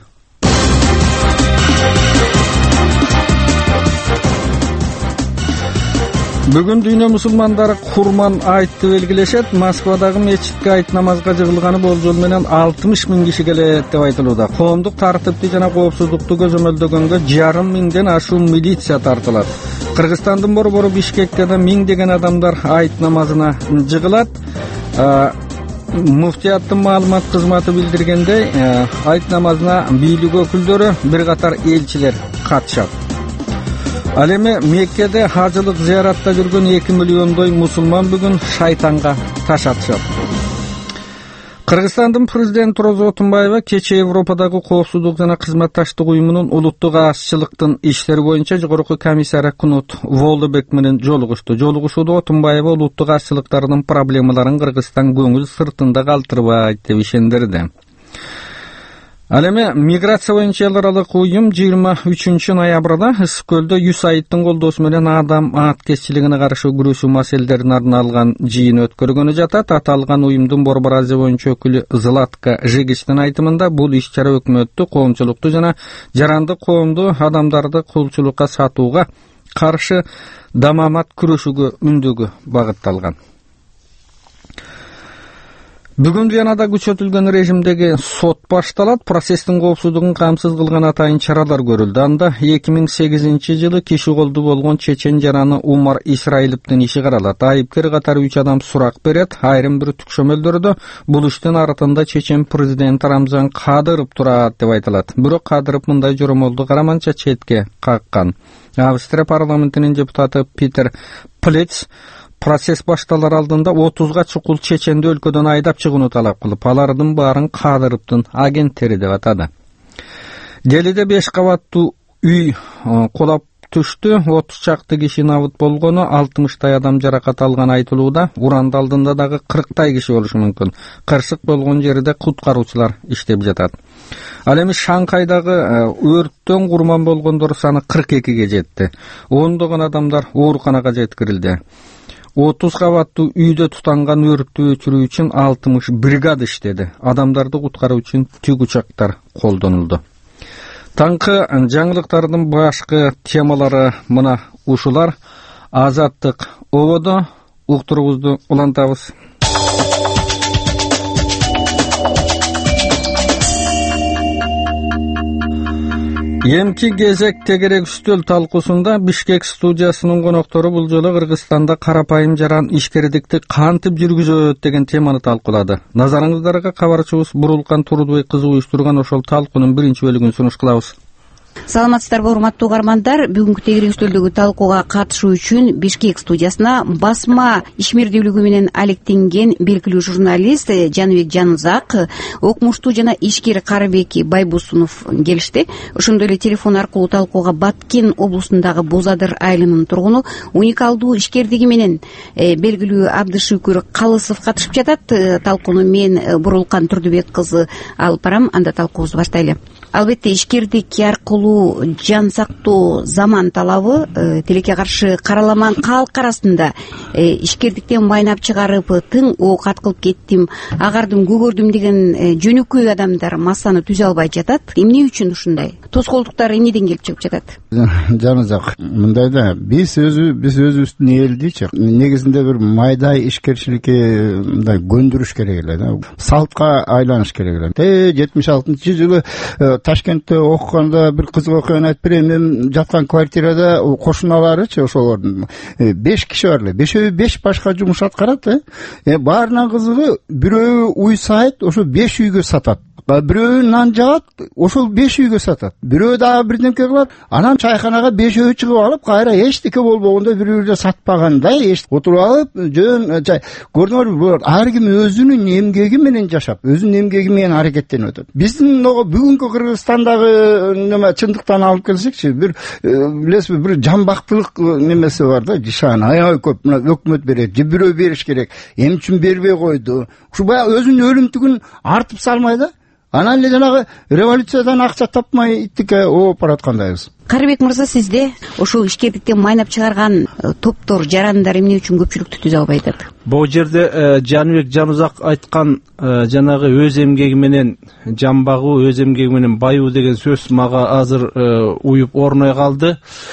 Бүгүн дүйнө мусулмандары Курман айтты белгилешет. Москвадагы мечитке айт намазга жыгылганы болжол менен алтымыш миң киши келет деп айтылууда. Коомдук тартипти жана коопсуздукту көзөмөлдөгөнгө жарым миңден ашуун милиция тартылат. Кыргызстандын борбору Бишкекте да миңдеген адамдар айт намазына жыгылат. Муфтияттын маалымат кызматы билдиргендей, айт намазына бийлик өкүлдөрү, бир катар элчилер катышат. Ал эми Меккеде хажылык зыяратта жүргөн эки миллиондой мусулман бүгүн шайтанга таш атышат. Кыргызстандын президенти Роза Отунбаева кечээ Европадагы коопсуздук жана кызматташтык уюмунун улуттук азчылыктын иштери боюнча жогорку комиссары Кнут Волдебек менен жолугушту. Жолугушууда Отунбаева улуттук азчылыктардын проблемаларын Кыргызстан көңүл сыртында калтырбайт деп ишендирди. Ал эми миграция боюнча эл аралык уюм жыйырма үчүнчү ноябрда Ысык көлдө ЮСАИДтин колдоосу менен адам ааткезчилигине каршы күрөшүү маселелерине арналган жыйын өткөргөнү жатат. Аталган уюмдун Борбор Азия боюнча өкүлү Златка Жигичтин айтымында бул иш-чара өкмөттү, коомчулукту жана жарандык коомду адамдарды кулчулукка сатууга каршы дамамат күрөшүүгө үндөгө багытталган. Бүгүн Венада күчөтүлгөн режимдеги сот башталат. Процесстин коопсуздугун камсыз кылган атайын чаралар көрүлдү. Анда эки миң сегизинчи жылы киши колду болгон чечен жараны Умар Исраиловдун иши каралат. Айыпкер катары үч адам сурак берет. Айрым бир түкшөмөлдөрдө бул иштин артында чечен президент Рамзан Кадыров турат деп айтылат. Бирок Кадыров мындай жоромолду караманча четке каккан. Австрия парламентинин депутаты Питер Плец процесс башталар алдында отузга чукул чеченди өлкөдөн айдап чыгууну талап кылып, алардын баарын Кадыровдун агенттери деп атады. Делиде беш кабаттуу үй кулап түштү. отуз чакты киши набыт болгону, алтымыштай адам жаракат алган айтылууда. Уранды алдында дагы кырктай киши болушу мүмкүн. Кырсык болгон жерде куткаруучулар иштеп жатат. Ал эми Шанхайдагы өрттөн курман болгондор саны кырк экиге жетти. ондогон адамдар ооруканага жеткирилди. отуз кабаттуу үйдө тутанган өрттү өчүрүү үчүн алтымыш бригада иштеди. Адамдарды куткаруу үчүн тик учактар колдонулду. Таңкы жаңылыктардын башкы темалары мына ушулар. Азаттык ободо уктуруубузду улантабыз. Эмки кезек тегерек үстөл талкуусунда Бишкек студиясынын коноктору бул жолу Кыргызстанда карапайым жаран ишкердикти кантип жүргүзөт деген теманы талкуулады. Назарыңыздарга кабарчыбыз Бурулкан Турдубай кызы уюштурган ошол талкуунун биринчи бөлүгүн сунуш кылабыз. Саламатсыздарбы, урматтуу угармандар. Бүгүнкү тегерек үстөлдөгү талкууга катышуу үчүн Бишкек студиясына басма ишмердүүлүгү менен алектенген белгилүү журналист Жаныбек Жанызак, окумуштуу жана ишкер Карыбек Байбусунов келишти. Ошондой эле телефон аркылуу талкууга Баткен облусундагы Боз Адыр айылынын тургуну, уникалдуу ишкердиги менен белгилүү Абдышүкүр Калысов катышып жатат. Талкууну мен Бурулкан Турдубек кызы алып барам. Анда талкуубузду баштайлы. Албетте, ишкердик аркылуу жан сактоо заман талабы. Тилекке каршы караламан калк арасында ишкердиктен байнап чыгарып, тың оокат кылып кеттим, агардым, көгөрдүм деген жөнөкөй адамдар массаны түзө албай жатат. Эмне үчүн ушундай? Тоскоолдуктар эмнеден келип чыгып жатат? Жанызак, мындай да, биз өзү биз өзүбүздүн элдичи негизинде бир майда ишкерчиликке мындай көндүрүш керек эле да. Салтка айланыш керек эле. Э жетимиш алтынчы жылы Ташкентте окуганда бир кызык окуяны айтып берейин. Мен жаткан квартирада кошуналарычы ошолордун беш киши бар эле. Бешөө беш башка жумуш аткарат. Э баарынан кызыгы, бирөө уй сайт, ошо беш үйгө сатат. Бирөө нан жагат, ошол беш үйгө сатат. Бирөө дагы бирдемке кылат, анан чайканага бешөө чыгып алып, кайра эчтеке болбогондо бир бирге сатпагандай эч отуруп алып, жөн жай. Көрдүңөрбү, булар ар ким өзүнүн эмгеги менен жашап, өзүнүн эмгеги менен аракеттенип атат. Биздин бүгүнкү Кыргызстандагы неме чындыктан алып келсекчи, бир билесизби, бир жамбактылык немеси бар да, жишан аябай көп. Мына өкмөт берет, же бирөө бериш керек. Эмне үчүн бербей койду? Ушу баягы өзүнүн өлүмтүгүн артып салмай да. Анан эле жанагы революциядан акча тапмай иттикке ооп бараткандайбыз. карыбек мырза, сизде ошол ишкердиктен майнап чыгарган топтор, жарандар эмне үчүн көпчүлүктү түзө албай атат? Бул жерде Жаныбек Жанузак айткан жанагы өз эмгеги менен жан багуу, өз эмгеги менен баюу деген сөз мага азыр уюп орной калды.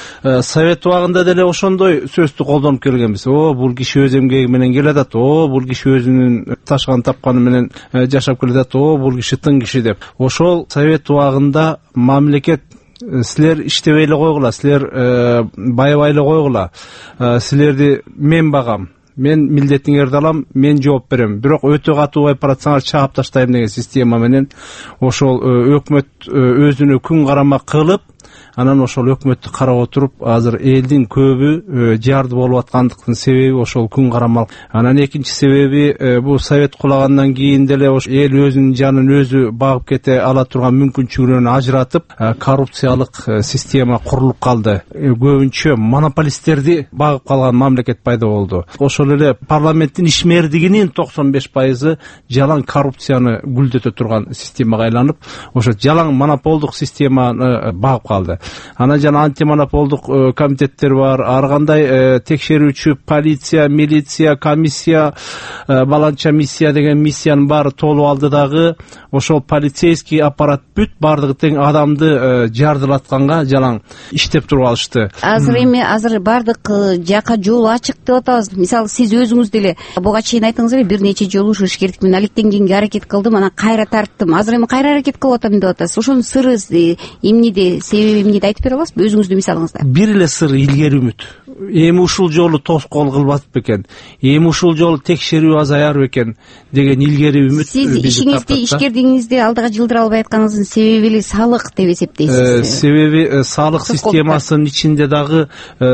Совет убагында деле ошондой сөздү колдонуп келгенбиз. О, бул киши өз эмгеги менен келатат. О, бул киши өзүнүн ташкан тапканы менен жашап келатат. О, бул киши тың киши деп. Ошол Совет убагында мамлекет силер иштебей эле койгула, силер байыбай эле койгула, силерди мен багам, мен милдетиңерди алам, мен жооп берем, бирок өтө катуу байып баратсаңар чаап таштайм деген система менен ошол өкмөт өзүнө күн карама кылып, анан ошол өкмөттү карап отуруп, азыр элдин көбү жарды болуп аткандыктын себеби ошол күн карамалык. Анан экинчи себеби, бул совет кулагандан кийин деле эл өзүнүн жанын өзү багып кете ала турган мүмкүнчүлүгүн ажыратып, коррупциялык система курулуп калды. Көбүнчө монополисттерди багып калган мамлекет пайда болду. Ошол эле парламенттин ишмердигинин токсон беш пайызы жалаң коррупцияны гүлдөтө турган системага айланып, ошо жалаң монополдук системаны багып калды. Анан жана антимонополдук комитеттер бар, ар кандай текшерүүчү полиция, милиция, комиссия, баланча миссия деген миссиянын баары толуп алды дагы. Ошол полицейский аппарат бүт бардыгы тең адамды жардылатканга жалаң иштеп туруп алышты. Азыр эми азыр бардык жака жол ачык деп атабыз. Мисалы, сиз өзүңүз деле буга чейин айттыңыз эле, бир нече жолу ушу ишкердик менен алектенгенге аракет кылдым, анан кайра тарттым. Азыр эми кайра аракет кылып атам деп атасыз. Ошонун сыры эмнеде, себеби эмнеде айтып бере аласызбы өзүңүздүн мисалыңызда? Бир эле сыр илгери үмүт. Эми ушул жолу тоскоол кылбат бекен, эми ушул жолу текшерүү азаяр бекен деген илгери үмүт. Сиз ишиңизди, ишкердигиңизди алдыга жылдыра албай атканыңыздын себеби эле салык деп эсептейсизби? Себеби салык системасынын ичинде дагы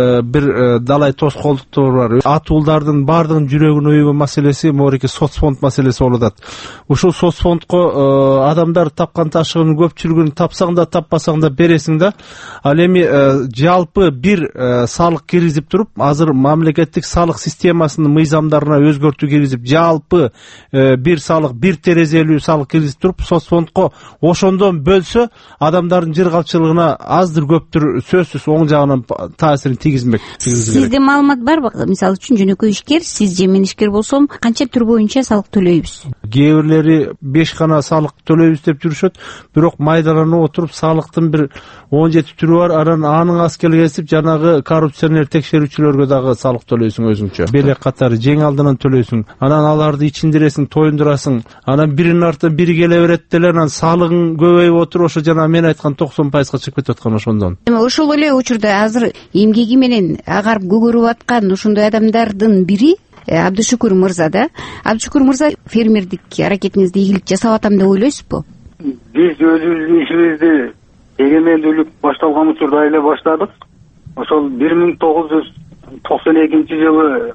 бир далай тоскоолдуктор бар. Атуулдардын баардыгынын жүрөгүн өйгөн маселеси мореки соцфонд маселеси болуп атат. Ушул соцфондко адамдар тапкан ташыгынын көпчүлүгүн тапсаң да таппасаң да бересиң да. Ал эми жалпы бир салык киргизип туруп, азыр мамлекеттик салык системасынын мыйзамдарына өзгөртүү киргизип, жалпы бир салык, бир терезелүү салык киргизип туруп, соцфондко ошондон бөлсө, адамдардын жыргалчылыгына аздыр көптүр сөзсүз оң жагынан таасирин тийгизмек. Сизде маалымат барбы? Мисалы үчүн жөнөкөй ишкер, сиз же мен ишкер болсом, канча түр боюнча салык төлөйбүз? Кээ бирлери беш гана салык төлөйбүз деп жүрүшөт, бирок майдаланып отуруп салыктын бир он жети түрү бар. Анан анын аскел кесип, жанагы коррупционер текшерүүчүлөргө дагы салык төлөйсүң өзүңчө. Белек катары жең алдынан төлөйсүң. Анан аларды ичиндиресиң, тоюндурасың. Анан биринин артынан бири келе берет деле, анан салыгың көбөйүп отуруп, ошо жана мен айткан токсон пайызга чыгып кетип аткан ошондон. Эми ошол эле учурда азыр эмгеги менен агарып көгөрүп аткан ошондой адамдардын бири Абдышүкүр мырза да. Абдышүкүр мырза, фермердик аракетиңизди ийгилик жасап атам деп ойлойсузбу? Биз өзүбүздүн ишибизди эгемендүүлүк башталган учурда эле баштадык. Ошол бир миң тогуз жүз токсон экинчи жылы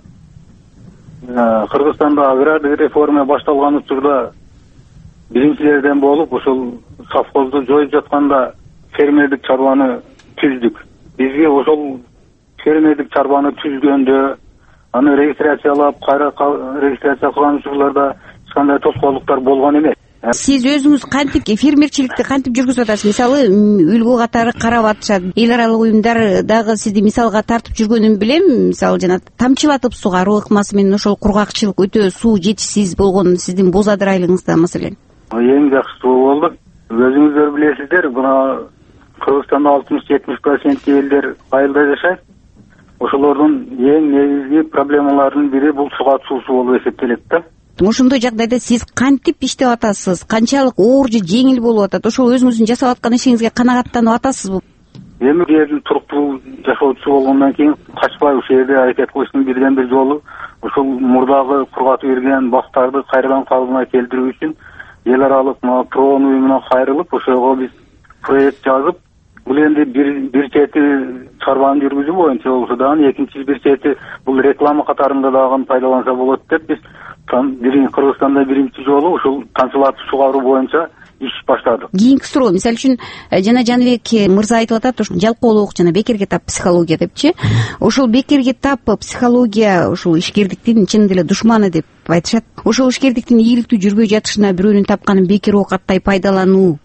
Кыргызстанда агрардык реформа башталган учурда биринчилерден болуп, ошол совхозду жоюп жатканда фермердик чарбаны түздүк. Бизге ошол фермердик чарбаны түзгөндө, аны регистрациялап, кайра регистрация кылган учурларда эч кандай тоскоолдуктар болгон эмес. Сиз өзүңүз кантип фермерчиликти кантип жүргүзүп атасыз? Мисалы, үлгү катары карап атышат. Эл аралык уюмдар дагы сизди мисалга тартып жүргөнүн билем. Мисалы, жана тамчылатып сугаруу ыкмасы менен ошол кургакчылык, өтө суу жетишсиз болгон сиздин боз адырайлыгыңызда маселен. Эң жакшысы болду. Өзүңүздөр билесиздер, мына Кыргызстанда алтымыш жетимиш процент элдер айылда жашайт. Ошолордун эң негизги проблемаларынын бири бул суга суусу болуп эсептелет да. Ошондой жагдайда сиз кантип иштеп атасыз? Канчалык оор же жеңил болуп атат? Ошол өзүңүздүн жасап аткан ишиңизге канагаттанып атасызбы? Эми жердин туруктуу жашоочусу болгондон кийин качпай ушул жерде аракет кылыштын бирден бир жолу ушул мурдагы кургатып берген бактарды кайрадан калыбына келтирүү үчүн эл аралык проон уюмуна кайрылып, ошого биз проект жазып, бул энди бир бир чети чарбаны жүргүзүү боюнча болсо дагы, экинчи бир чети бул реклама катарында дагы пайдаланса болот деп биз биринчи Кыргызстанда биринчи жолу ушул тамчылатып сугаруу боюнча иш баштадык. Кийинки суроо, мисалы үчүн жана Жаныбек мырза айтып атат, ушул жалкоолук жана бекерге тап психология депчи. Ошол бекерге тап психология ушул ишкердиктин чын деле душманы деп айтышат. Ошол ишкердиктин ийгиликтүү жүрбөй жатышына бирөөнүн тапканын бекер оокаттай пайдалануу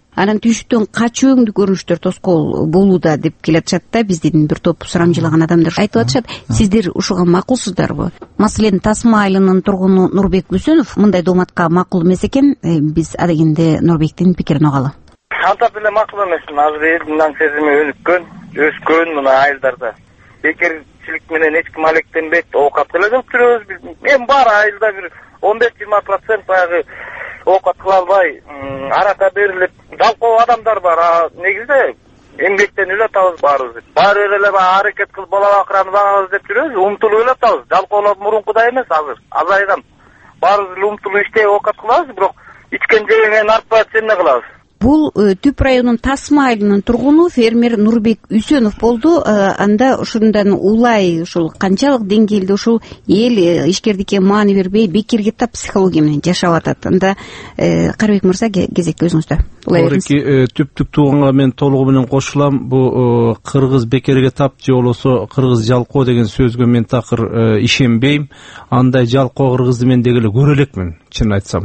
анан түйшүктөн качууңдуу көрүнүштөр тоскоол болууда деп келатышат да биздин бир топ сурамжылаган адамдар айтып атышат. Сиздер ушуга макулсуздарбы? Маселен, Тасма айылынын тургуну Нурбек Үсөнов мындай дооматка макул эмес экен. Биз адегенде Нурбектин пикирин угалы. Антап эле макул эмес. Азыр элдин сезими өнүккөн, өскөн мына айылдарда. Бекерчилик менен эч ким алектенбейт, оокат эле кылып жүрөбүз. Эми бар айылда бир он беш жыйырма процент баягы оокат кыла албай, арака берилип жалкоо адамдар бар. Негизде эмгектен эле атабыз баарыбыз. Баары эле аракет кылып бала бакыраны багабыз деп жүрөбүз, умтулуп эле атабыз. Жалкоолор мурункудай эмес азыр. Азайган. Баарыбыз эле умтулуп иштеп оокат кылабыз, бирок ичкен жегенен артпай атса эмне кылабыз? Бул Түп районунун Тасма айылынын тургуну фермер Нурбек Үсөнов болду. Анда ушундан улай ушул канчалык деңгээлде ушул эл ишкердикке маани бербей бекерге тап психология менен жашап атат. Анда Карыбек мырза кезекте өзүңүздө. Оореки түптүк тууганга мен толугу менен кошулам. Бу кыргыз бекерге тап же болбосо кыргыз жалкоо деген сөзгө мен такыр ишенбейм. Андай жалкоо кыргызды мен деги эле көрө элекмин, чын айтсам.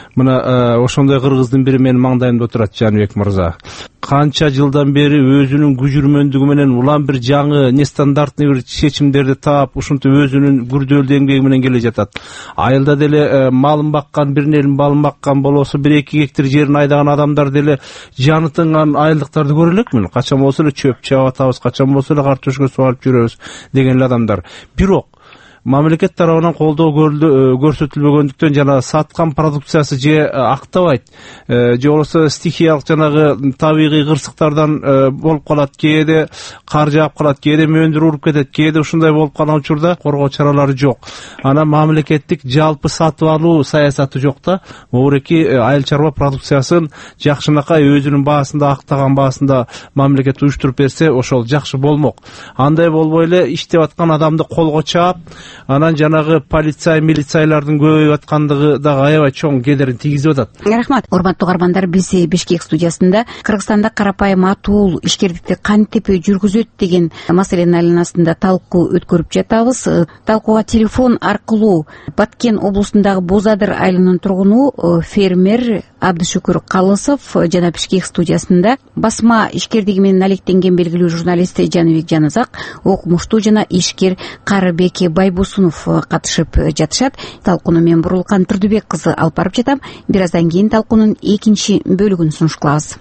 Мына ошондой кыргыздын бири менин маңдайымда отурат, Жаныбек мырза. Канча жылдан бери өзүнүн күжүрмөндүгү менен улам бир жаңы нестандартный бир чечимдерди таап, ушинтип өзүнүн күрдөлүү эмгеги менен келе жатат. Айылда деле малын баккан, бир элин балын баккан болбосо бир эки гектар жерин айдаган адамдар деле жаны тынган айылдыктарды көрө элекмин. Качан болсо эле чөп чаап атабыз, качан болсо эле картошка сугарып жүрөбүз деген эле адамдар. Бирок мамлекет тарабынан колдоо көрсөтүлбөгөндүктөн жана саткан продукциясы же актабайт, же болбосо стихиялык жанагы табигый кырсыктардан болуп калат, кээде кар жаап калат, кээде мөндүр уруп кетет, кээде ушундай болуп калган учурда коргоо чаралары жок. Анан мамлекеттик жалпы сатып алуу саясаты жок да. Оореки айыл чарба продукциясын жакшынакай өзүнүн баасында, актаган баасында мамлекет уюштуруп берсе, ошол жакшы болмок. Андай болбой эле иштеп аткан адамды колго чаап, анан жанагы полиция, милициялардын көбөйүп аткандыгы дагы аябай чоң кедерин тийгизип атат. Рахмат. Урматтуу угармандар, биз Бишкек студиясында Кыргызстанда карапайым атуул ишкердикти кантип жүргүзөт деген маселенин айланасында талкуу өткөрүп жатабыз. Талкууга телефон аркылуу Баткен облусундагы Бозадыр айылынын тургуну фермер Абдышүкүр Калысов жана Бишкек студиясында басма ишкердиги менен алектенген белгилүү журналист Жаныбек Жанызак, окумуштуу жана ишкер Карыбек Байбосунов катышып жатышат. Талкууну мен Бурулкан Турдубек кызы алып барып жатам. Бир аздан кийин талкуунун экинчи бөлүгүн сунуш кылабыз.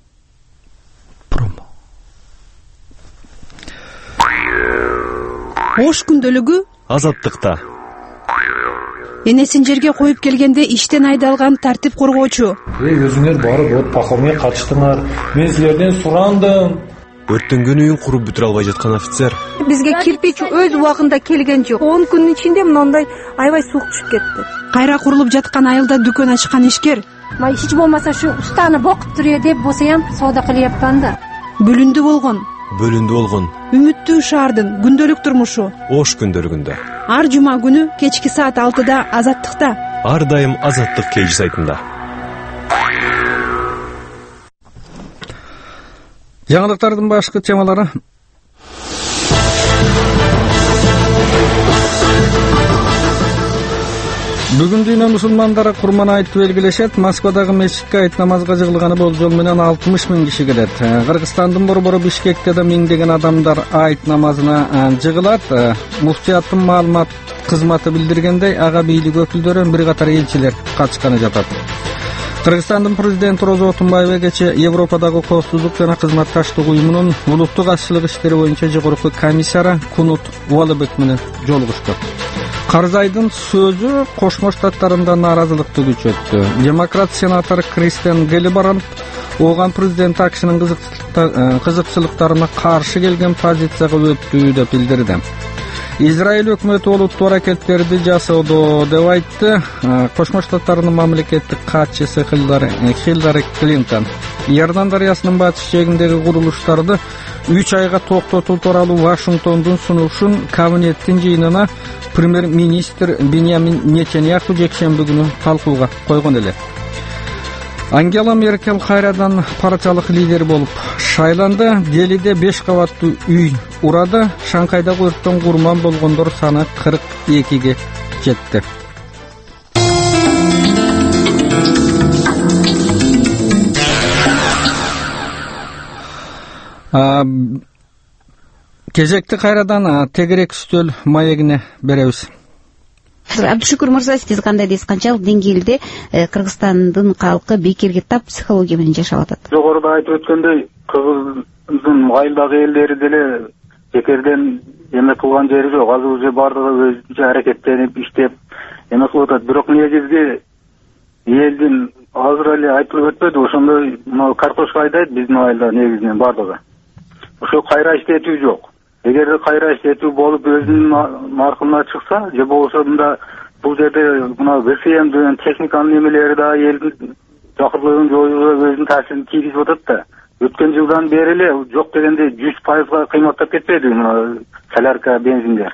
Ош күндөлүгү Азаттыкта. Энесин жерге коюп келгенде иштен айдалган тартип коргоочу. Эй, өзүңөр барып от пахомге катыштыңар. Мен силерден сурандым. Өрттөнгөн үйүн куруп бүтүрө албай жаткан офицер. Бизге кирпич өз убагында келген жок. он күндүн ичинде мындай аябай суук түшүп кетти. Кайра курулуп жаткан айылда дүкөн ачкан ишкер. Май эч болмаса ушу устаны бокуп турё деп болсоям соода кылыяпман да. Бөлүндү болгон. Бөлүндү болгон. Үмүттүү шаардын күндөлүк турмушу. Ош күндөлүгүндө. Ар жума күнү кечки саат алтыда Азаттыкта. Ар дайым Азаттык кей сайтында. Жаңылыктардын башкы темалары. Бүгүн дүйнө мусулмандары Курман айтты белгилешет. Москвадагы мечитке айт намазга жыгылганы болжол менен алтымыш миң киши келет. Кыргызстандын борбору Бишкекте да миңдеген адамдар айт намазына жыгылат. Муфтияттын маалымат кызматы билдиргендей, ага бийлик өкүлдөрү бир катар элчилер катышканы жатат. Кыргызстандын президенти Розо Отунбаева кече Европадагы коопсуздук жана кызматташтык уюмунун улуттук азчылык иштери боюнча жогорку комиссары Кунут Уалыбек менен жолугушту. Карзайдын сөзү Кошмо Штаттарында нааразылыкты күчөттү. Демократ сенатор Кристиан Гелибаранд ооган президент акшынын кызыкчылыктарына каршы келген позицияга өттү деп билдирди. Израиль өкмөтү олуттуу аракеттерди жасоодо деп айтты. Кошмо Штаттарынын мамлекеттик катчысы Хиллари Клинтон Иордан дарыясынын батыш жээгиндеги курулуштарды үч айга токтотуу тууралуу Вашингтондун сунушун кабинеттин жыйынына премьер-министр Беньямин Нетаньяху жекшемби күнү талкууга койгон эле. Ангела Меркель кайрадан партиялык лидер болуп шайланды. Делиде беш кабаттуу үй урады. Шанхайдагы өрттөн курман болгондор саны кырк экиге жетти. Кезекти кайрадан тегерек үстөл маегине беребиз. Абдушукур мырза, сиз кандай дейсиз, канчалык деңгээлде Кыргызстандын калкы бекерге тап психология менен жашап атат? Жогоруда айтып өткөндөй, Кыргыздын айылдагы элдери деле бекерден эме кылган жери жок. Азыр уже бардыгы өзүнчө аракеттенип, иштеп эме кылып атат. Бирок негизги элдин азыр эле айтылып өтпөдү, ошондой мына картошка айдайт биздин айылда негизинен бардыгы. Ошо кайра иштетүү жок. Эгер кайра иштетүү болуп өзүнүн наркына чыкса, же болбосо мында бул жерде мына ГСМ деген техниканын эмелери да элдин жакырлыгын жоюуга өзүнүн таасирин тийгизип атат да. Өткөн жылдан бери эле жок дегенде жүз пайызга кыйматтап кетпеди мына солярка, бензиндер.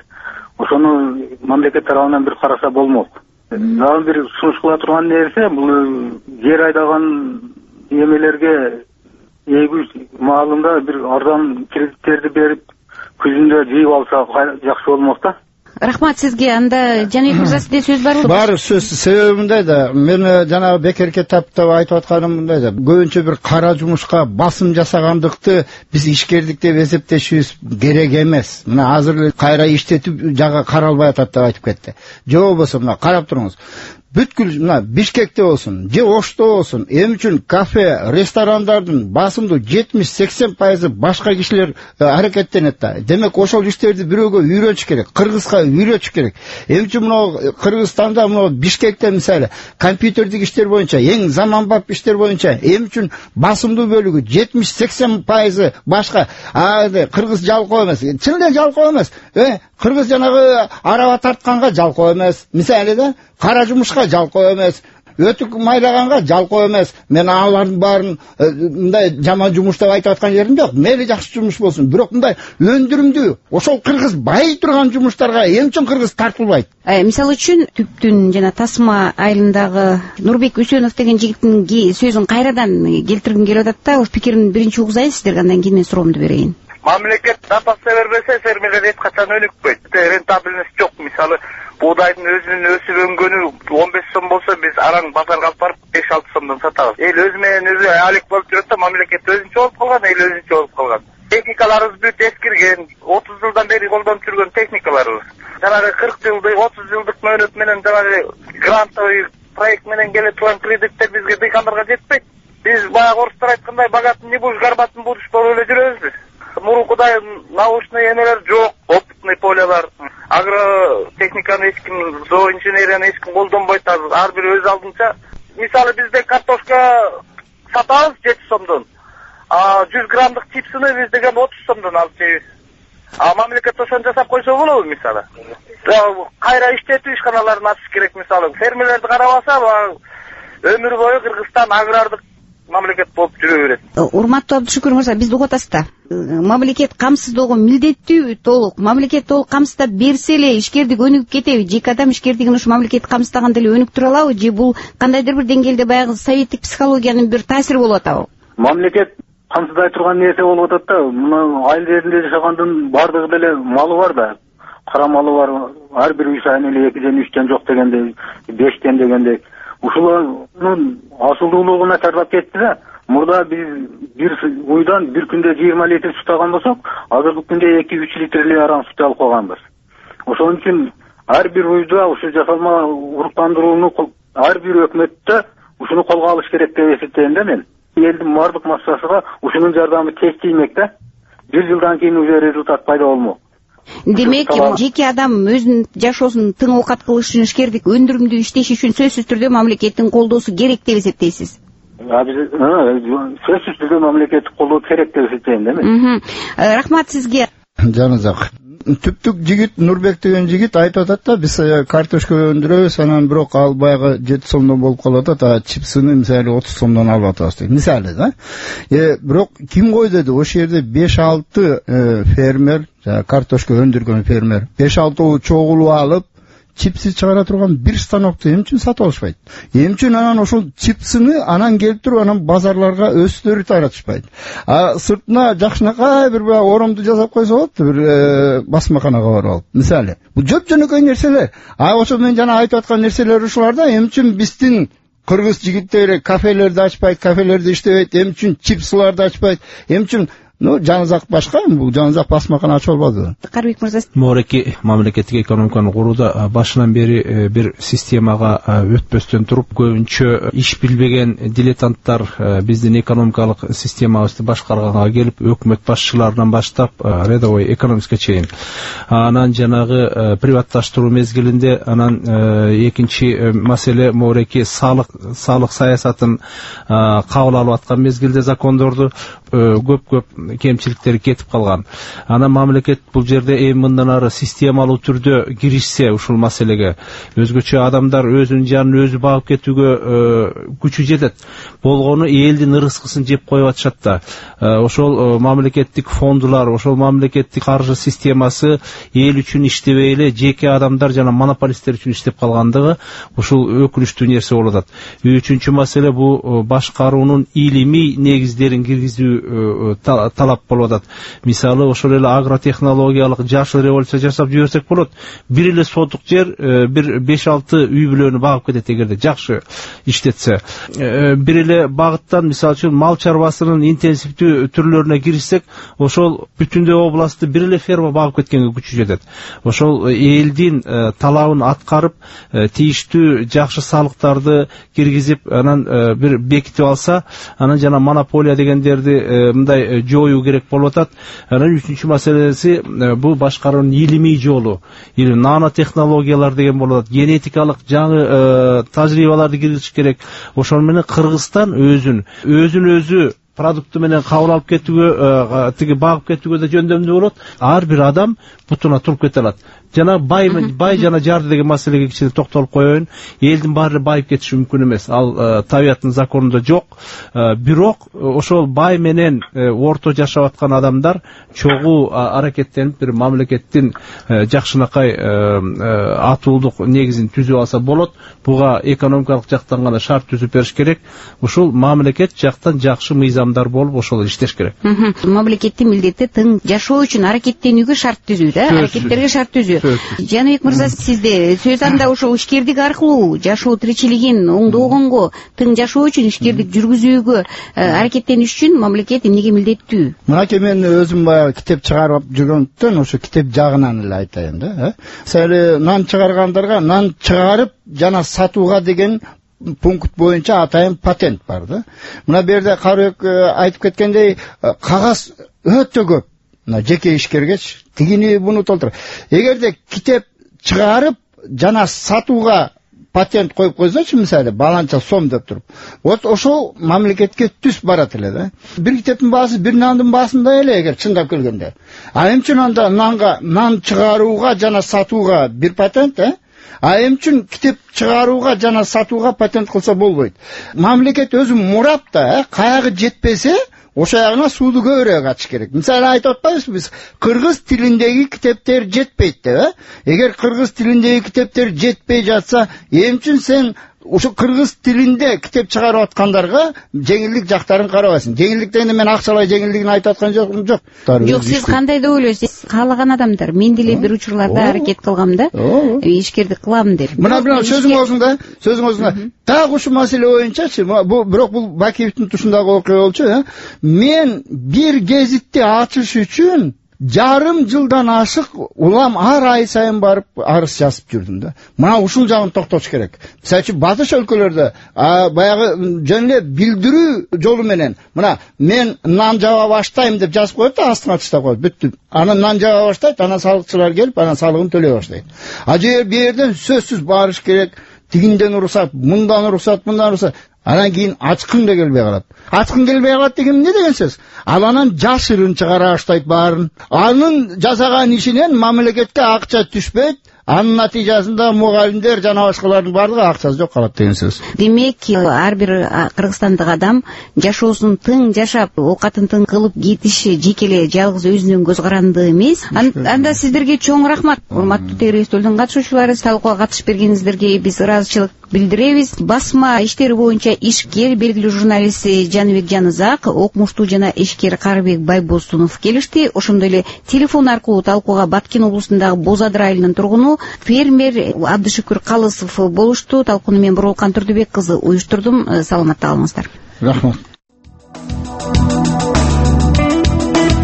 Ошону мамлекет тарабынан бир караса болмок. Дагы бир сунуш кыла турган нерсе, бул жер айдаган эмелерге эгүү маалында бир арзан кредиттерди берип күзүндө жыйып алса жакшы болмок да. Рахмат сизге. Анда Жаныбек мырза, сизде сөз барбы? Бар сөз. Себеби мындай да, мен жанагы бекерке таптап айтып атканым мындай да. Көбүнчө бир кара жумушка басым жасагандыкты биз ишкердик деп эсептешибиз керек эмес. Мына азыр кайра иштетип жага каралбай атат деп айтып кетти. Же болбосо мына карап туруңуз. Бүткүл мына Бишкекте болсун, же Ошто болсун, эми үчүн кафе, ресторандардын басымдуу жетимиш сексен пайызы башка кишилер аракеттенет да. Демек ошол иштерди бирөөгө үйрөтүш керек, кыргызга үйрөтүш керек. Эми үчүн мына Кыргызстанда мына Бишкекте мисалы компьютердик иштер боюнча, эң заманбап иштер боюнча эми үчүн басымдуу бөлүгү жетимиш сексен пайызы башка. А кыргыз жалкоо эмес. Чын эле жалкоо эмес. Э, кыргыз жанагы араба тартканга жалкоо эмес. Мисалы да кара жумушка жалкоо эмес, өтүк майлаганга жалкоо эмес. Мен алардын баарын мындай жаман жумуш деп айтып аткан жерим жок. Мейли жакшы жумуш болсун, бирок мындай өндүрүмдүү, ошол кыргыз бай турган жумуштарга эми үчүн кыргыз тартылбайт. Мисалы үчүн Түптүн жана Тасма айылындагы Нурбек Үсөнов деген жигиттин сөзүн кайрадан келтиргим келип атат да. Ошол пикирин биринчи угузайын сиздерге, андан кийин мен суроомду берейин. Мамлекет запас бербесе, фермерлер эч качан өнүкпөйт. Рентабельность жок. Мисалы Buğdayın özünün ösüp öngөнү он беш сом болсо, биз араң базарга алып барып беш алты сомдон сатабыз. Эл өзү менен өзү алек болуп жүрөт да, мамлекет өзүнчө болуп калган, эл өзүнчө болуп калган. Техникаларыбыз бүт эскирген, отуз жылдан бери колдонуп жүргөн техникаларыбыз. Жанагы кырк жылдык, отуз жылдык мөөнөт менен жанагы грантовый проект менен келе турган кредиттер бизге дыйкандарга жетпейт. Биз баягы орустар айткандай багатын не буш, гарбатын будуш болуп эле жүрөбүз биз. Мурункудай научный эмелер жок, опытный полялар. Агротехниканы эч ким, зооинженерияны эч ким колдонбойт азыр. Ар бир өз алдынча. Мисалы бизде картошка сатабыз жети сомдон. А жүз граммдык чипсыны биз деген отуз сомдон алып жейбиз. А мамлекет ошону жасап койсо болобу мисалы. Кайра иштетүү ишканаларын ачыш керек мисалы. Фермерлерди карабаса, өмүр бою Кыргызстан агрардык мамлекет болуп жүрө берет. Урматтуу Абдушукур мырза, бизди угуп атасыз да. Мамлекет камсыздоого милдеттүү толук. Мамлекет толук камсыздап берсе эле ишкердик өнүгүп кетеби? Жеке адам ишкердигин ушу мамлекет камсыздаганда эле өнүктүрө алабы? Же бул кандайдыр бир деңгээлде баягы советтик психологиянын бир таасири болуп атабы? Мамлекет камсыздай турган нерсе болуп атат да. Мына айыл жеринде жашагандын бардыгы деле малы бар да. Кара малы бар. Ар бир үй сайын эле экиден үчтөн жок дегенде, бештен дегенде. Ушулардын асылдуулугуна чардап кетти да. Мурда биз бир уйдан бир күндө жыйырма литр сут алган болсок, азыркы күндө эки үч литр эле араң сут алып койгонбуз. Ошон үчүн ар бир уйда ушу жасалма уруктандырууну ар бир өкмөттө ушуну колго алыш керек деп эсептейм да мен. Элдин бардык массасыга ушунун жардамы тез тиймек да. Бир жылдан кийин уже результат пайда болмок. Демек, жеке адам өзүнүн жашоосун тың оокат кылыш үчүн, ишкердик өндүрүмдүү иштеш үчүн сөзсүз түрдө мамлекеттин колдоосу керек деп эсептейсиз? Сөзсүз түрдө мамлекеттик колдоо керек деп эсептейм да мен. Рахмат сизге. Жаназак. Түптүк жигит, Нурбек деген жигит айтып атат да, биз картошка өндүрөбүз, анан бирок ал баягы жети сомдон болуп калып атат, а чипсыны мисалы отуз сомдон алып атабыз дейт. Мисалы да. Э, бирок ким кой деди, ошол жерде беш алты фермер, картошка өндүргөн фермер, беш алты чогулуп алып, чипсы чыгара турган бир станокту эми үчүн сатып алышпайт. Эми үчүн анан ошол чипсыны анан келтирип анан базарларга өздөрү таратышпайт. А сыртына жакшынакай бир оромду жасап койсо болот, бир басмаканага барып алып. Мисалы, бул жөп-жөнөкөй нерселер. А ошо мен жана айтып аткан нерселер ушуларда. Эми үчүн биздин кыргыз жигиттери кафелерди ачпайт, кафелерди иштебейт, эми үчүн чипсыларды ачпайт. Эми үчүн ну Жанызак башка, бул Жанызак басмакана ачып албады. Карыбек мырза, Мореки мамлекеттик экономиканы курууда башынан бери бир системага өтпөстөн туруп, көбүнчө иш билбеген дилетанттар биздин экономикалык системабызды башкарганга келип, өкмөт башчыларынан баштап рядовой экономистке чейин, анан жанагы приватташтыруу мезгилинде, анан экинчи маселе мореки салык салык саясатын кабыл алып аткан мезгилде закондорду көп-көп кемчиликтери кетип калган. Анан мамлекет бул жерде эми мындан ары системалуу түрдө киришсе ушул маселеге, өзгөчө адамдар өзүнүн жанын өзү багып кетүүгө күчү жетет. Болгону элдин ырыскысын жеп коюп атышат да. Ошол мамлекеттик фондулар, ошол мамлекеттик каржы системасы эл үчүн иштебей эле жеке адамдар жана монополисттер үчүн иштеп калгандыгы ушул өкүнүчтүү нерсе болуп атат. Үчүнчү маселе бул башкаруунун илимий негиздерин киргизүү талап болуп атат. Мисалы, ошол эле агротехнологиялык жашыл революция жасап жиберсек болот. Бир эле сотук жер бир беш алты үй бүлөнү багып кетет эгерде жакшы иштетсе. Бир эле багыттан, мисалы үчүн, мал чарбасынын интенсивдүү түрлөрүнө киришсек, ошол бүтүндөй областты бир эле ферма багып кеткенге күчү жетет. Ошол элдин талабын аткарып, тийиштүү жакшы салыктарды киргизип, анан бир бекитип алса, анан жана монополия дегендерди мындай жоюу керек болуп атат. Анан үчүнчү маселеси бул башкаруунун илимий жолу. Нанотехнологиялар деген болуп атат. Генетикалык жаңы тажрыйбаларды киргизиш керек. Ошол менен Кыргызстан өзүн өзүн өзү продукты менен кабыл алып кетүүгө, тиги багып кетүүгө да жөндөмдүү болот. Ар бир адам бутуна туруп кете алат. Жана бай бай жана жарды деген маселеге кичине токтолуп коеюн. Элдин баары байып кетиши мүмкүн эмес. Ал табияттын законунда жок. Бирок ошол бай менен орто жашап аткан адамдар чогуу аракеттенип бир мамлекеттин жакшынакай атуулдук негизин түзүп алса болот. Буга экономикалык жактан гана шарт түзүп бериш керек. Ушул мамлекет жактан жакшы мыйзамдар болуп ошол иштеш керек. Мамлекеттин милдети тың жашоо үчүн аракеттенүүгө шарт түзүү да, аракеттерге шарт түзүү. Жаныбек мырза, сизде сөз анда ошол ишкердик аркылуу жашоо тиричилигин оңдогонго, тың жашоо үчүн ишкердик жүргүзүүгө аракеттениш үчүн мамлекет эмнеге милдеттүү? Мынакей мен өзүм баягы китеп чыгарып жүргөндүктөн ошо китеп жагынан эле айтайын да. Мисалы, нан чыгаргандарга нан чыгарып жана сатууга деген пункт боюнча атайын патент бар да. Мына берде Карыбек айтып кеткендей, кагаз өтө көп. Мына жеке ишкергеч тигини буну толтур. Эгерде китеп чыгарып жана сатууга патент коюп койсочу, мисалы, баланча сом деп туруп, вот ошол мамлекетке түз барат эле да. Бир китептин баасы бир нандын баасында эле эгер чындап келгенде. А эмне үчүн анда нанга, нан чыгарууга жана сатууга бир патент, э? А эмне үчүн китеп чыгарууга жана сатууга патент кылса болбойт? Мамлекет өзү мурап да, каягы жетпесе, ошо ягына сууду көбүрөөк ачыш керек. Мисалы, айтып атпайбызбы биз, кыргыз тилиндеги китептер жетпейт деп, э? Эгер кыргыз тилиндеги китептер жетпей жатса, эмне үчүн сен ошо кыргыз тилинде китеп чыгарып аткандарга жеңилдик жактарын карабайсың? Жеңилдик дегенде мен акчалай жеңилдигин айтып аткан жокмун, жок. Жок, сиз кандай деп ойлойсуз? Каалаган адамдар, мен деле бир учурларда аракет кылгам да, ишкердик кылам деп. Мына бир сөзүң өзүңдө, сөзүң өзүңдө. Дагы ушул маселе боюнчачы, бул бирок бул Бакиевдин тушундагы окуя болчу, э? Мен бир гезитти ачыш үчүн жарым жылдан ашык улам ар ай сайын барып арыз жазып жүрдүм да. Мына ушул жагын токтош керек. Мисалы, батыш өлкөлөрдө баягы жөн эле билдирүү жолу менен, мына мен нан жаба баштайм деп жазып коет да, астына таштап коет, бүттү. Анан нан жаба баштайт, анан салыкчылар келип, анан салыгын төлөй баштайт. А жер бу жерден сөзсүз барыш керек. Тигинден уруксат, мындан уруксат, мындан уруксат. Анан кийин ачкың да келбей калат. Ачкың келбей калат деген эмне деген сөз? Ал анан жашырын чыгара баштайт баарын. Анын жасаган ишинен мамлекетке акча түшпөйт. Анын натыйжасында мугалимдер жана башкалардын баардыгы акчасы жок калат деген сөз. Демек, ар бир кыргызстандык адам жашоосун тың жашап, оокатын тың кылып кетиши жекеле жалгыз өзүнүн көз каранды эмес. Анда сиздерге чоң рахмат. Урматтуу тегерек столдун катышуучулары, талкууга катышып бергениңиздерге биз ыраазычылык билдиребиз. Басма иштери боюнча ишкер, белгилүү журналист Жаныбек Жанызак, окумуштуу жана ишкер Карыбек Байбосунов келишти. Ошондой эле телефон аркылуу талкууга Баткен облусундагы Боз Адыр айылынын тургуну фермер Абдышүкүр Калысов болушту. Талкууну мен Бурулкан Турдубек кызы уюштурдум. Саламатта калыңыздар. Рахмат.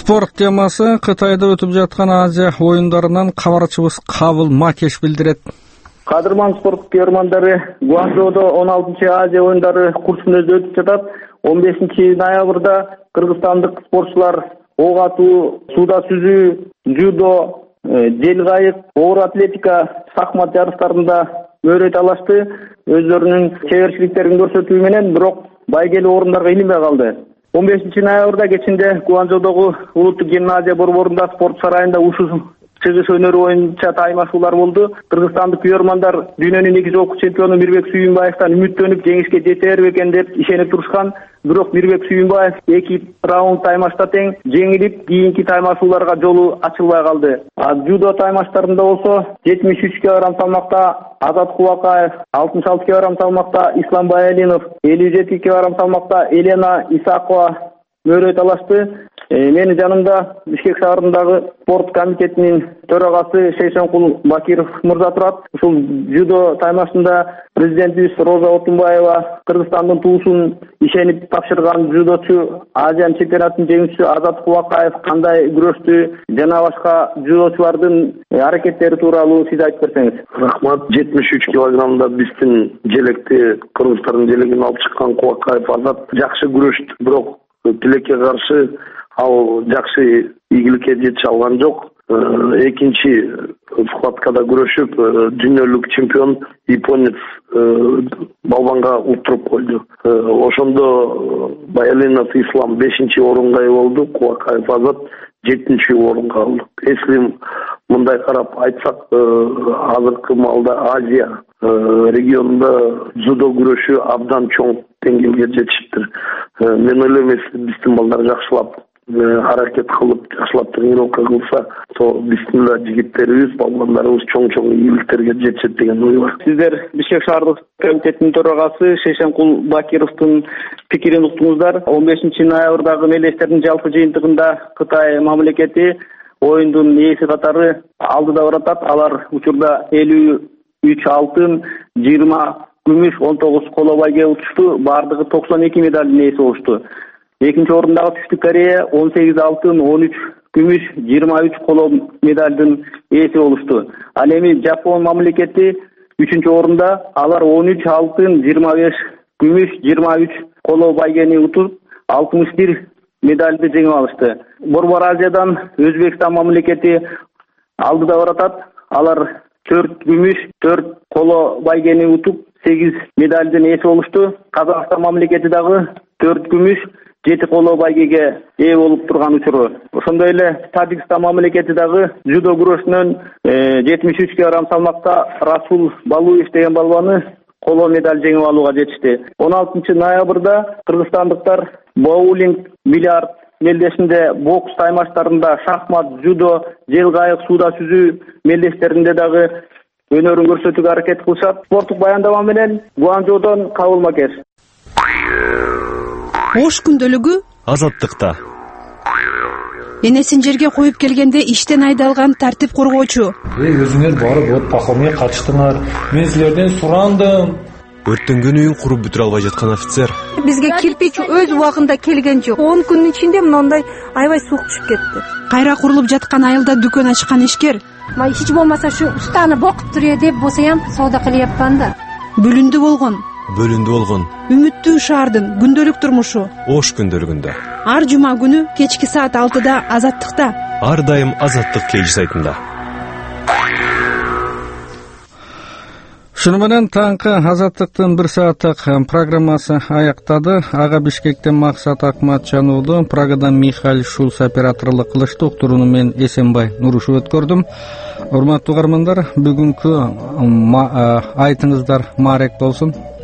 Спорт темасы Кытайда өтүп жаткан Азия оюндарынан кабарчыбыз Кабыл Макеш билдирет. Кадырман спорт көрмандары Гуанчжоудо он алтынчы Азия оюндары курсунда өтүп жатат. он бешинчи ноябрда кыргызстандык спортчулар ок атуу, сууда сүзүү, дзюдо, жел кайык, оор атлетика, шахмат жарыштарында мөрөй талашты. Өздөрүнүн чеберчиликтерин көрсөтүү менен бирок байгелүү орундарга илинбей калды. он бешинчи ноябрда кечинде Гуанчжоудогу улуттук гимназия борборунда спорт сарайында ушул чыгыш өнөрү боюнча таймашуулар болду. Кыргызстандык күйөрмандар дүйнөнүн эки жолку чемпиону Мирбек Сүйүнбаевтан үмүттөнүп жеңишке жетер бекен деп ишенип турушкан. Бирок Мирбек Сүйүнбаев эки раунд таймашта тең жеңилип, кийинки таймашууларга жолу ачылбай калды. Дзюдо таймаштарында болсо жетимиш үч килограмм салмакта Азат Кубакаев, алтымыш алты килограмм салмакта Ислам Баялинов, элүү жети килограмм салмакта Елена Исакова мөрөй талашты. Менин жанымда Бишкек шаарындагы спорт комитетинин төрагасы Шейшенкул Бакиров мырза турат. Ушул дзюдо таймашында президентибиз Роза Отунбаева Кыргызстандын туусун ишенип тапшырган дзюдочу, Азия чемпионатынын жеңүүчүсү Азат Кубакаев кандай күрөштү жана башка дзюдочулардын аракеттери тууралуу сиз айтып берсеңиз. Рахмат. жетимиш үч килограммда биздин желекти кыргыздардын желегин алып чыккан Кубакаев Азат жакшы күрөштү, бирок тилекке каршы ал жакшы ийгиликке жете алган жок. Экинчи схваткада күрөшүп дүйнөлүк чемпион японец балбанга утуруп койду. Ошондо Баялинов Ислам бешинчи орунга ээ болду, Кубакаев Азат жетинчи орунга алды. Если мындай карап айтсак, азыркы маалда Азия регионунда дзюдо күрөшү абдан чоң деңгээлге жетиштир. Мен ойлойм, биздин балдар жакшылап аракет кылып, жакшылап тренировка кылса, то биздин да жигиттерибиз, балбандарыбыз чоң-чоң ийгиликтерге жетишет деген ой бар. Сиздер Бишкек шаардык комитетинин төрагасы Шейшенкул Бакировдун пикирин уктуңуздар. он бешинчи ноябрдагы мелдештердин жалпы жыйынтыгында Кытай мамлекети оюндун ээси катары алдыда баратат. Алар учурда элүү үч алтын, жыйырма күмүш, он тогуз коло байге утушту. Бардыгы токсон эки медалдын ээси болушту. Экинчи орундагы Түштүк Корея он сегиз алтын, он үч күмүш, жыйырма үч коло медалдын ээси болушту. Ал эми Жапон мамлекети үчүнчү орунда, алар он үч алтын, жыйырма беш күмүш, жыйырма үч коло байгени утуп, алтымыш бир медалды жеңип алышты. Борбор Азиядан Өзбекстан мамлекети алдыда баратат. Алар төрт күмүш, төрт коло байгени утуп, сегиз медалдын ээси болушту. Казакстан мамлекети дагы төрт күмүш, жети коло байгеге ээ болуп турган учуру. Ошондой эле Тажикстан мамлекети дагы дзюдо күрөшүнөн жетимиш үч килограмм салмакта Расул Балуев деген балбаны коло медаль жеңип алууга жетишти. он алтынчы ноябрда кыргызстандыктар боулинг, бильярд мелдешинде, бокс таймаштарында, шахмат, дзюдо, жел кайык, сууда сүзүү мелдештеринде дагы өнөрүн көрсөтүүгө аракет кылышат. Спорттук баяндама менен Гуанчжоудон Кабыл Макеш. Ош күндөлүгү Азаттыкта. Энесин жерге коюп келгенде иштен айдалган тартип коргоочу. Эй, өзүңөр барып от пахомия катыштыңар. Мен силерден сурандым. Өрттөнгөн үйүн куруп бүтүрө албай жаткан офицер. Бизге кирпич өз убагында келген жок. он күнүн ичинде мындай аябай суук түшүп кетти. Кайра курулуп жаткан айылда дүкөн ачкан ишкер. Май эч болмаса ушу устаны бокуп турэ деп болсо ham соода кылыяпман да. Бөлүндү болгон. Бөлүндү болгон. Үмүттүү шаардын күндөлүк турмушу. Ош күндөлүгүндө. Ар жума күнү кечки саат алтыда Азаттыкта. Ар дайым Азаттык кейж сайтында. Шуну менен таңкы Азаттыктын бир сааттык программасы аяктады. Ага Бишкектен Максат Акматжан уулу, Прагадан Михаил Шулц операторлук кылышты. Уктурууну мен Эсенбай Нурушев өткөрдүм. Урматтуу угармандар, бүгүнкү айтыңыздар маарек болсун.